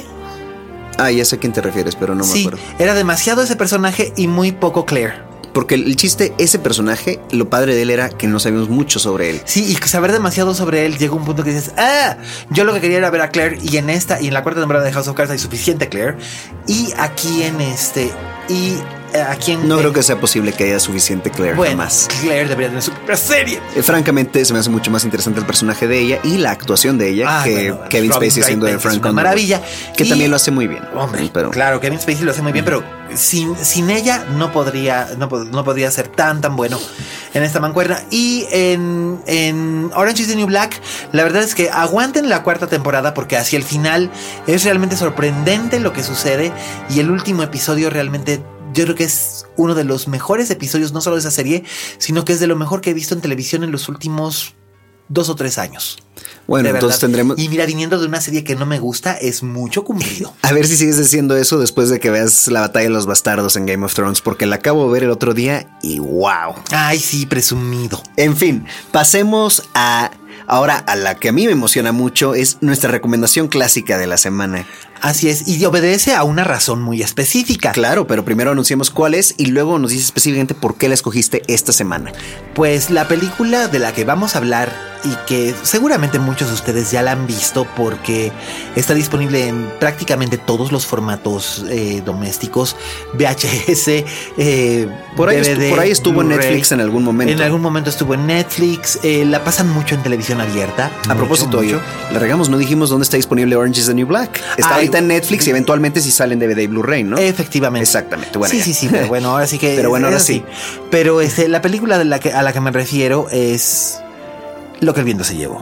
Ah, ya sé a quién te refieres, pero no sí, me acuerdo. Era demasiado ese personaje y muy poco Claire. Porque el chiste, ese personaje, lo padre de él era que no sabíamos mucho sobre él. Sí, y saber demasiado sobre él llegó a un punto que dices, ah, yo lo que quería era ver a Claire, y en esta y en la cuarta temporada de House of Cards hay suficiente Claire, y aquí en este y aquí en no eh, creo que sea posible que haya suficiente Claire, bueno, jamás. Claire debería tener su propia serie. Eh, francamente se me hace mucho más interesante el personaje de ella y la actuación de ella ah, que bueno, Kevin Robin Spacey haciendo de Frank Underwood, maravilla, que y, también lo hace muy bien. Hombre, pero claro, Kevin Spacey lo hace muy bien, pero sin, sin ella no podría no, no podría ser tan tan bueno en esta mancuerna. Y en, en Orange is the New Black, la verdad es que aguanten la cuarta temporada, porque hacia el final es realmente sorprendente lo que sucede, y el último episodio realmente yo creo que es uno de los mejores episodios, no solo de esa serie, sino que es de lo mejor que he visto en televisión en los últimos dos o tres años. Bueno, entonces tendremos... Y mira, viniendo de una serie que no me gusta, es mucho cumplido. A ver si sigues diciendo eso después de que veas la batalla de los bastardos en Game of Thrones, porque la acabo de ver el otro día y wow. Ay, sí, presumido. En fin, pasemos a... Ahora, a la que a mí me emociona mucho es nuestra recomendación clásica de la semana. Así es, y obedece a una razón muy específica. Claro, pero primero anunciamos cuál es y luego nos dices específicamente por qué la escogiste esta semana. Pues la película de la que vamos a hablar, y que seguramente muchos de ustedes ya la han visto porque está disponible en prácticamente todos los formatos eh, domésticos, V H S, eh, por, ahí D V D, estu- por ahí estuvo en Netflix en algún momento. En algún momento estuvo en Netflix, eh, la pasan mucho en televisión abierta. A mucho, propósito, mucho. La regamos, no dijimos dónde está disponible Orange is the New Black. Está Ay, ahorita en Netflix y eventualmente si sale en D V D y Blu-ray, ¿no? Efectivamente. Exactamente. Bueno, sí, ya. sí, sí, pero bueno, ahora sí que... pero bueno, ahora sí. sí. Pero este, la película de la que, a la que me refiero es Lo que el viento se llevó.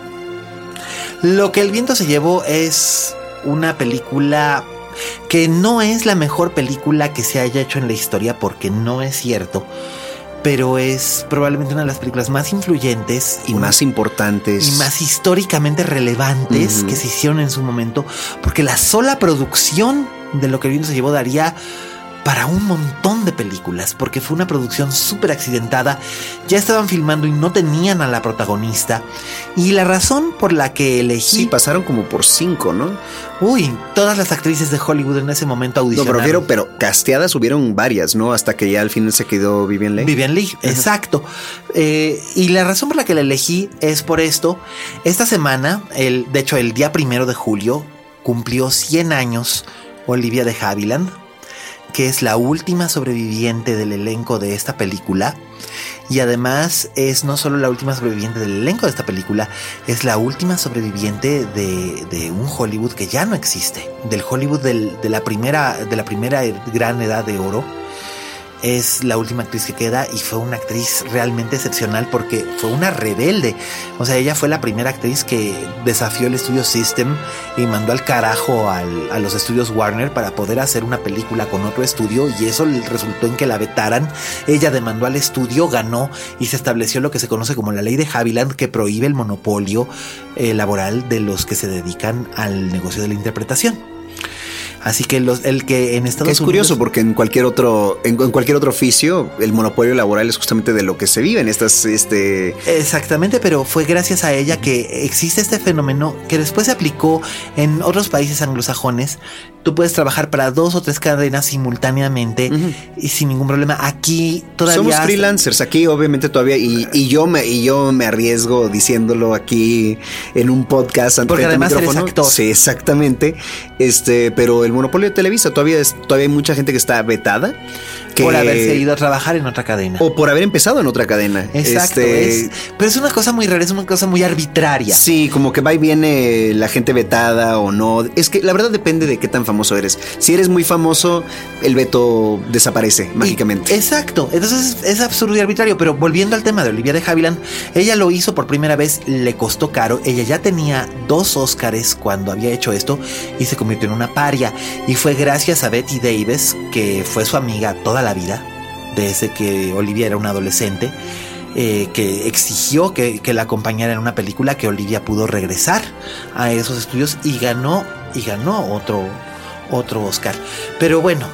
Lo que el viento se llevó es una película que no es la mejor película que se haya hecho en la historia, porque no es cierto, pero es probablemente una de las películas más influyentes y más importantes y más históricamente relevantes uh-huh. que se hicieron en su momento, porque la sola producción de Lo que el viento se llevó daría para un montón de películas, porque fue una producción súper accidentada. Ya estaban filmando y no tenían a la protagonista, y la razón por la que elegí... Sí, pasaron como por cinco, ¿no? Uy, todas las actrices de Hollywood en ese momento audicionaron. No, pero, pero casteadas hubieron varias, ¿no? Hasta que ya al final se quedó Vivien Leigh. Vivien Leigh, uh-huh. exacto. Eh, y la razón por la que la elegí es por esto. Esta semana, el, de hecho el día primero de julio, cumplió cien años Olivia de Havilland, que es la última sobreviviente del elenco de esta película, y además es no solo la última sobreviviente del elenco de esta película, es la última sobreviviente de, de un Hollywood que ya no existe, del Hollywood del, de, la primera, de la primera gran edad de oro. es la última actriz que queda y fue una actriz realmente excepcional porque fue una rebelde. O sea, ella fue la primera actriz que desafió el estudio System y mandó al carajo al, a los estudios Warner para poder hacer una película con otro estudio, y eso resultó en que la vetaran. Ella demandó al estudio, ganó y se estableció lo que se conoce como la ley de Havilland, que prohíbe el monopolio eh, laboral de los que se dedican al negocio de la interpretación. Así que los, el que en Estados Unidos... Es curioso porque en cualquier otro en, en cualquier otro oficio el monopolio laboral es justamente de lo que se vive en estas... este Exactamente, pero fue gracias a ella que existe este fenómeno que después se aplicó en otros países anglosajones. Tú puedes trabajar para dos o tres cadenas simultáneamente uh-huh. y sin ningún problema. Aquí todavía... Somos freelancers, aquí obviamente todavía, y, y yo me y yo me arriesgo diciéndolo aquí en un podcast ante porque el además micrófono. Eres actor. Sí, exactamente. Este, pero el monopolio de Televisa todavía es, todavía hay mucha gente que está vetada. Que, por haberse ido a trabajar en otra cadena. O por haber empezado en otra cadena. Exacto. Este, es, pero es una cosa muy rara, es una cosa muy arbitraria. Sí, como que va y viene la gente vetada o no. Es que la verdad depende de qué tan famoso eres. Si eres muy famoso, el veto desaparece mágicamente. Y, exacto. Entonces es, es absurdo y arbitrario. Pero volviendo al tema de Olivia de Havilland, ella lo hizo por primera vez, le costó caro. Ella ya tenía dos Óscares cuando había hecho esto y se convirtió en una paria. Y fue gracias a Bette Davis, que fue su amiga toda la vida, desde que Olivia era una adolescente, eh, que exigió que, que la acompañara en una película, que Olivia pudo regresar a esos estudios y ganó y ganó otro, otro Oscar. Pero bueno,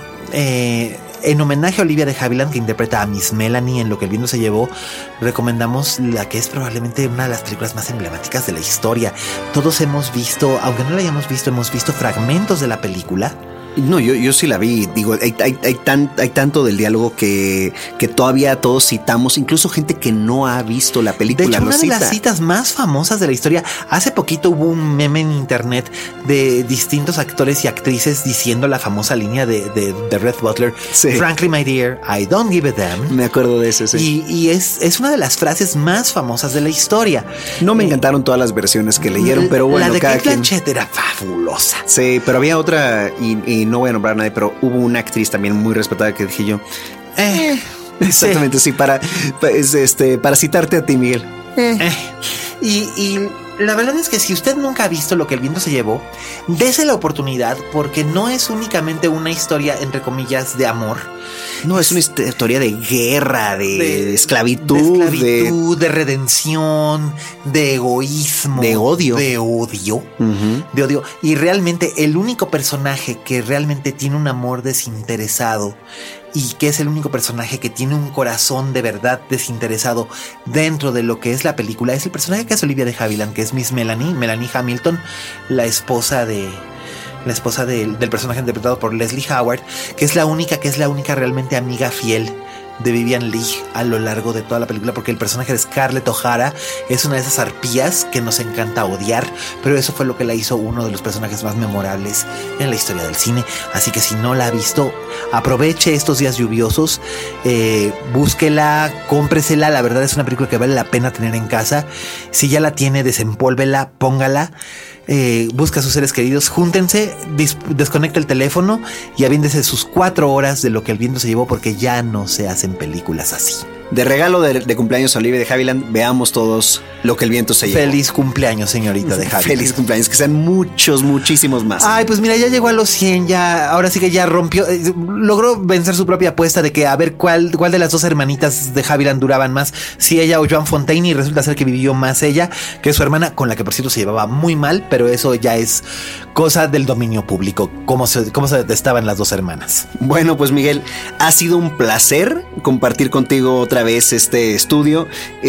eh, en homenaje a Olivia de Havilland, que interpreta a Miss Melanie en Lo que el viento se llevó, recomendamos la que es probablemente una de las películas más emblemáticas de la historia. Todos hemos visto, aunque no la hayamos visto, hemos visto fragmentos de la película. No, yo, yo sí la vi. Digo, hay, hay, hay, tan, hay tanto del diálogo que, que todavía todos citamos, incluso gente que no ha visto la película. De hecho, una lo de cita. las citas más famosas de la historia. Hace poquito hubo un meme en internet de distintos actores y actrices diciendo la famosa línea de, de, de Red Butler. Sí. Frankly, my dear, I don't give a damn. Me acuerdo de eso, sí. Y, y es, es una de las frases más famosas de la historia. No me eh, encantaron todas las versiones que leyeron, pero bueno, la de cada Kate quien... Blanchett era fabulosa. Sí, pero había otra, y, y no voy a nombrar a nadie, pero hubo una actriz también muy respetada que dije yo. Eh, exactamente, sí, sí para, este, para citarte a ti, Miguel. Eh. Eh. Y, y la verdad es que si usted nunca ha visto Lo que el viento se llevó, dese la oportunidad, porque no es únicamente una historia, entre comillas, de amor. No, es una historia de guerra, de, de esclavitud, de, esclavitud de, de redención, de egoísmo, de odio, de odio, uh-huh. de odio. Y realmente el único personaje que realmente tiene un amor desinteresado y que es el único personaje que tiene un corazón de verdad desinteresado dentro de lo que es la película es el personaje que es Olivia de Havilland, que es Miss Melanie, Melanie Hamilton, la esposa de... la esposa de, del personaje interpretado por Leslie Howard, que es la única, que es la única realmente amiga fiel de Vivian Leigh a lo largo de toda la película, porque el personaje de Scarlett O'Hara es una de esas arpías que nos encanta odiar, pero eso fue lo que la hizo uno de los personajes más memorables en la historia del cine. Así que si no la ha visto, aproveche estos días lluviosos, eh, búsquela, cómpresela. La verdad es una película que vale la pena tener en casa. Si ya la tiene, desempólvela, póngala. Eh, busca a sus seres queridos, júntense, dis- desconecta el teléfono y aviéndese sus cuatro horas de Lo que el viento se llevó, porque ya no se hacen películas así. De regalo de, de cumpleaños a Olivia de Havilland, veamos todos Lo que el viento se llevó. Feliz cumpleaños, señorita de Havilland. Feliz cumpleaños, que sean muchos, muchísimos más. Ay, pues mira, ya llegó a los cien, ya, ahora sí que ya rompió, eh, logró vencer su propia apuesta de que a ver cuál, cuál de las dos hermanitas de Havilland duraban más, si ella o Joan Fontaine, y resulta ser que vivió más ella que su hermana, con la que por cierto se llevaba muy mal, pero eso ya es cosa del dominio público, cómo se, cómo se detestaban las dos hermanas. Bueno, pues Miguel, ha sido un placer compartir contigo otra vez este estudio.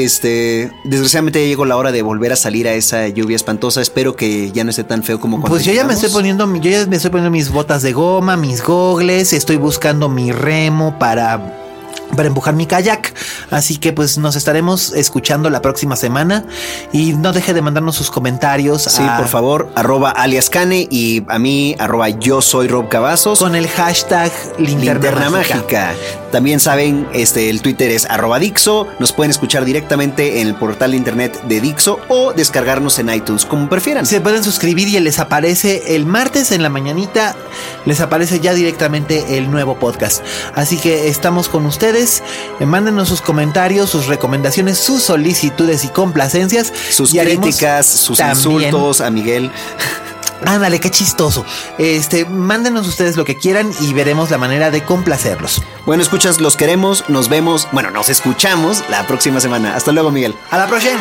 Este, desgraciadamente ya llegó la hora de volver a salir a esa lluvia espantosa. Espero que ya no esté tan feo como cuando Pues yo llegamos. ya me estoy poniendo, yo ya me estoy poniendo mis botas de goma, mis gogles, estoy buscando mi remo para para empujar mi kayak, así que pues nos estaremos escuchando la próxima semana y no deje de mandarnos sus comentarios. Sí, a, por favor, arroba alias Cane, y a mí arroba yo soy Rob Cavazos con el hashtag Linterna, Linterna Mágica. Mágica. También saben, este, el Twitter es arroba Dixo. Nos pueden escuchar directamente en el portal de internet de Dixo o descargarnos en iTunes, como prefieran. Se pueden suscribir y les aparece el martes en la mañanita, les aparece ya directamente el nuevo podcast. Así que estamos con ustedes. Mándenos sus comentarios, sus recomendaciones, sus solicitudes y complacencias. Sus y críticas, sus también insultos a Miguel. Ándale, qué chistoso. Este, mándenos ustedes lo que quieran y veremos la manera de complacerlos. Bueno, escuchas, los queremos, nos vemos, bueno, nos escuchamos la próxima semana. Hasta luego, Miguel. A la próxima.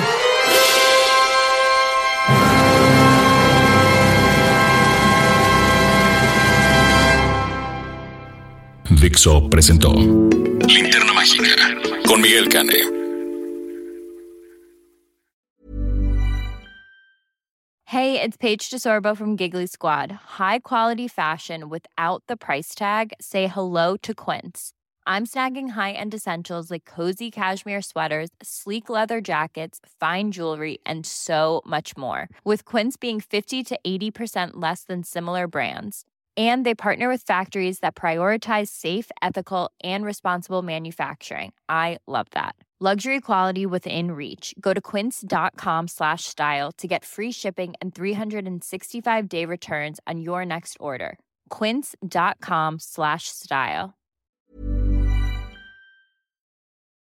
Dixo presentó Linterna Mágica con Miguel Cane. Hey, it's Paige DeSorbo from Giggly Squad. High quality fashion without the price tag. Say hello to Quince. I'm snagging high-end essentials like cozy cashmere sweaters, sleek leather jackets, fine jewelry, and so much more. With Quince being fifty to eighty percent less than similar brands. And they partner with factories that prioritize safe, ethical, and responsible manufacturing. I love that. Luxury quality within reach. Go to quince.com slash style to get free shipping and three sixty-five day returns on your next order. Quince.com slash style.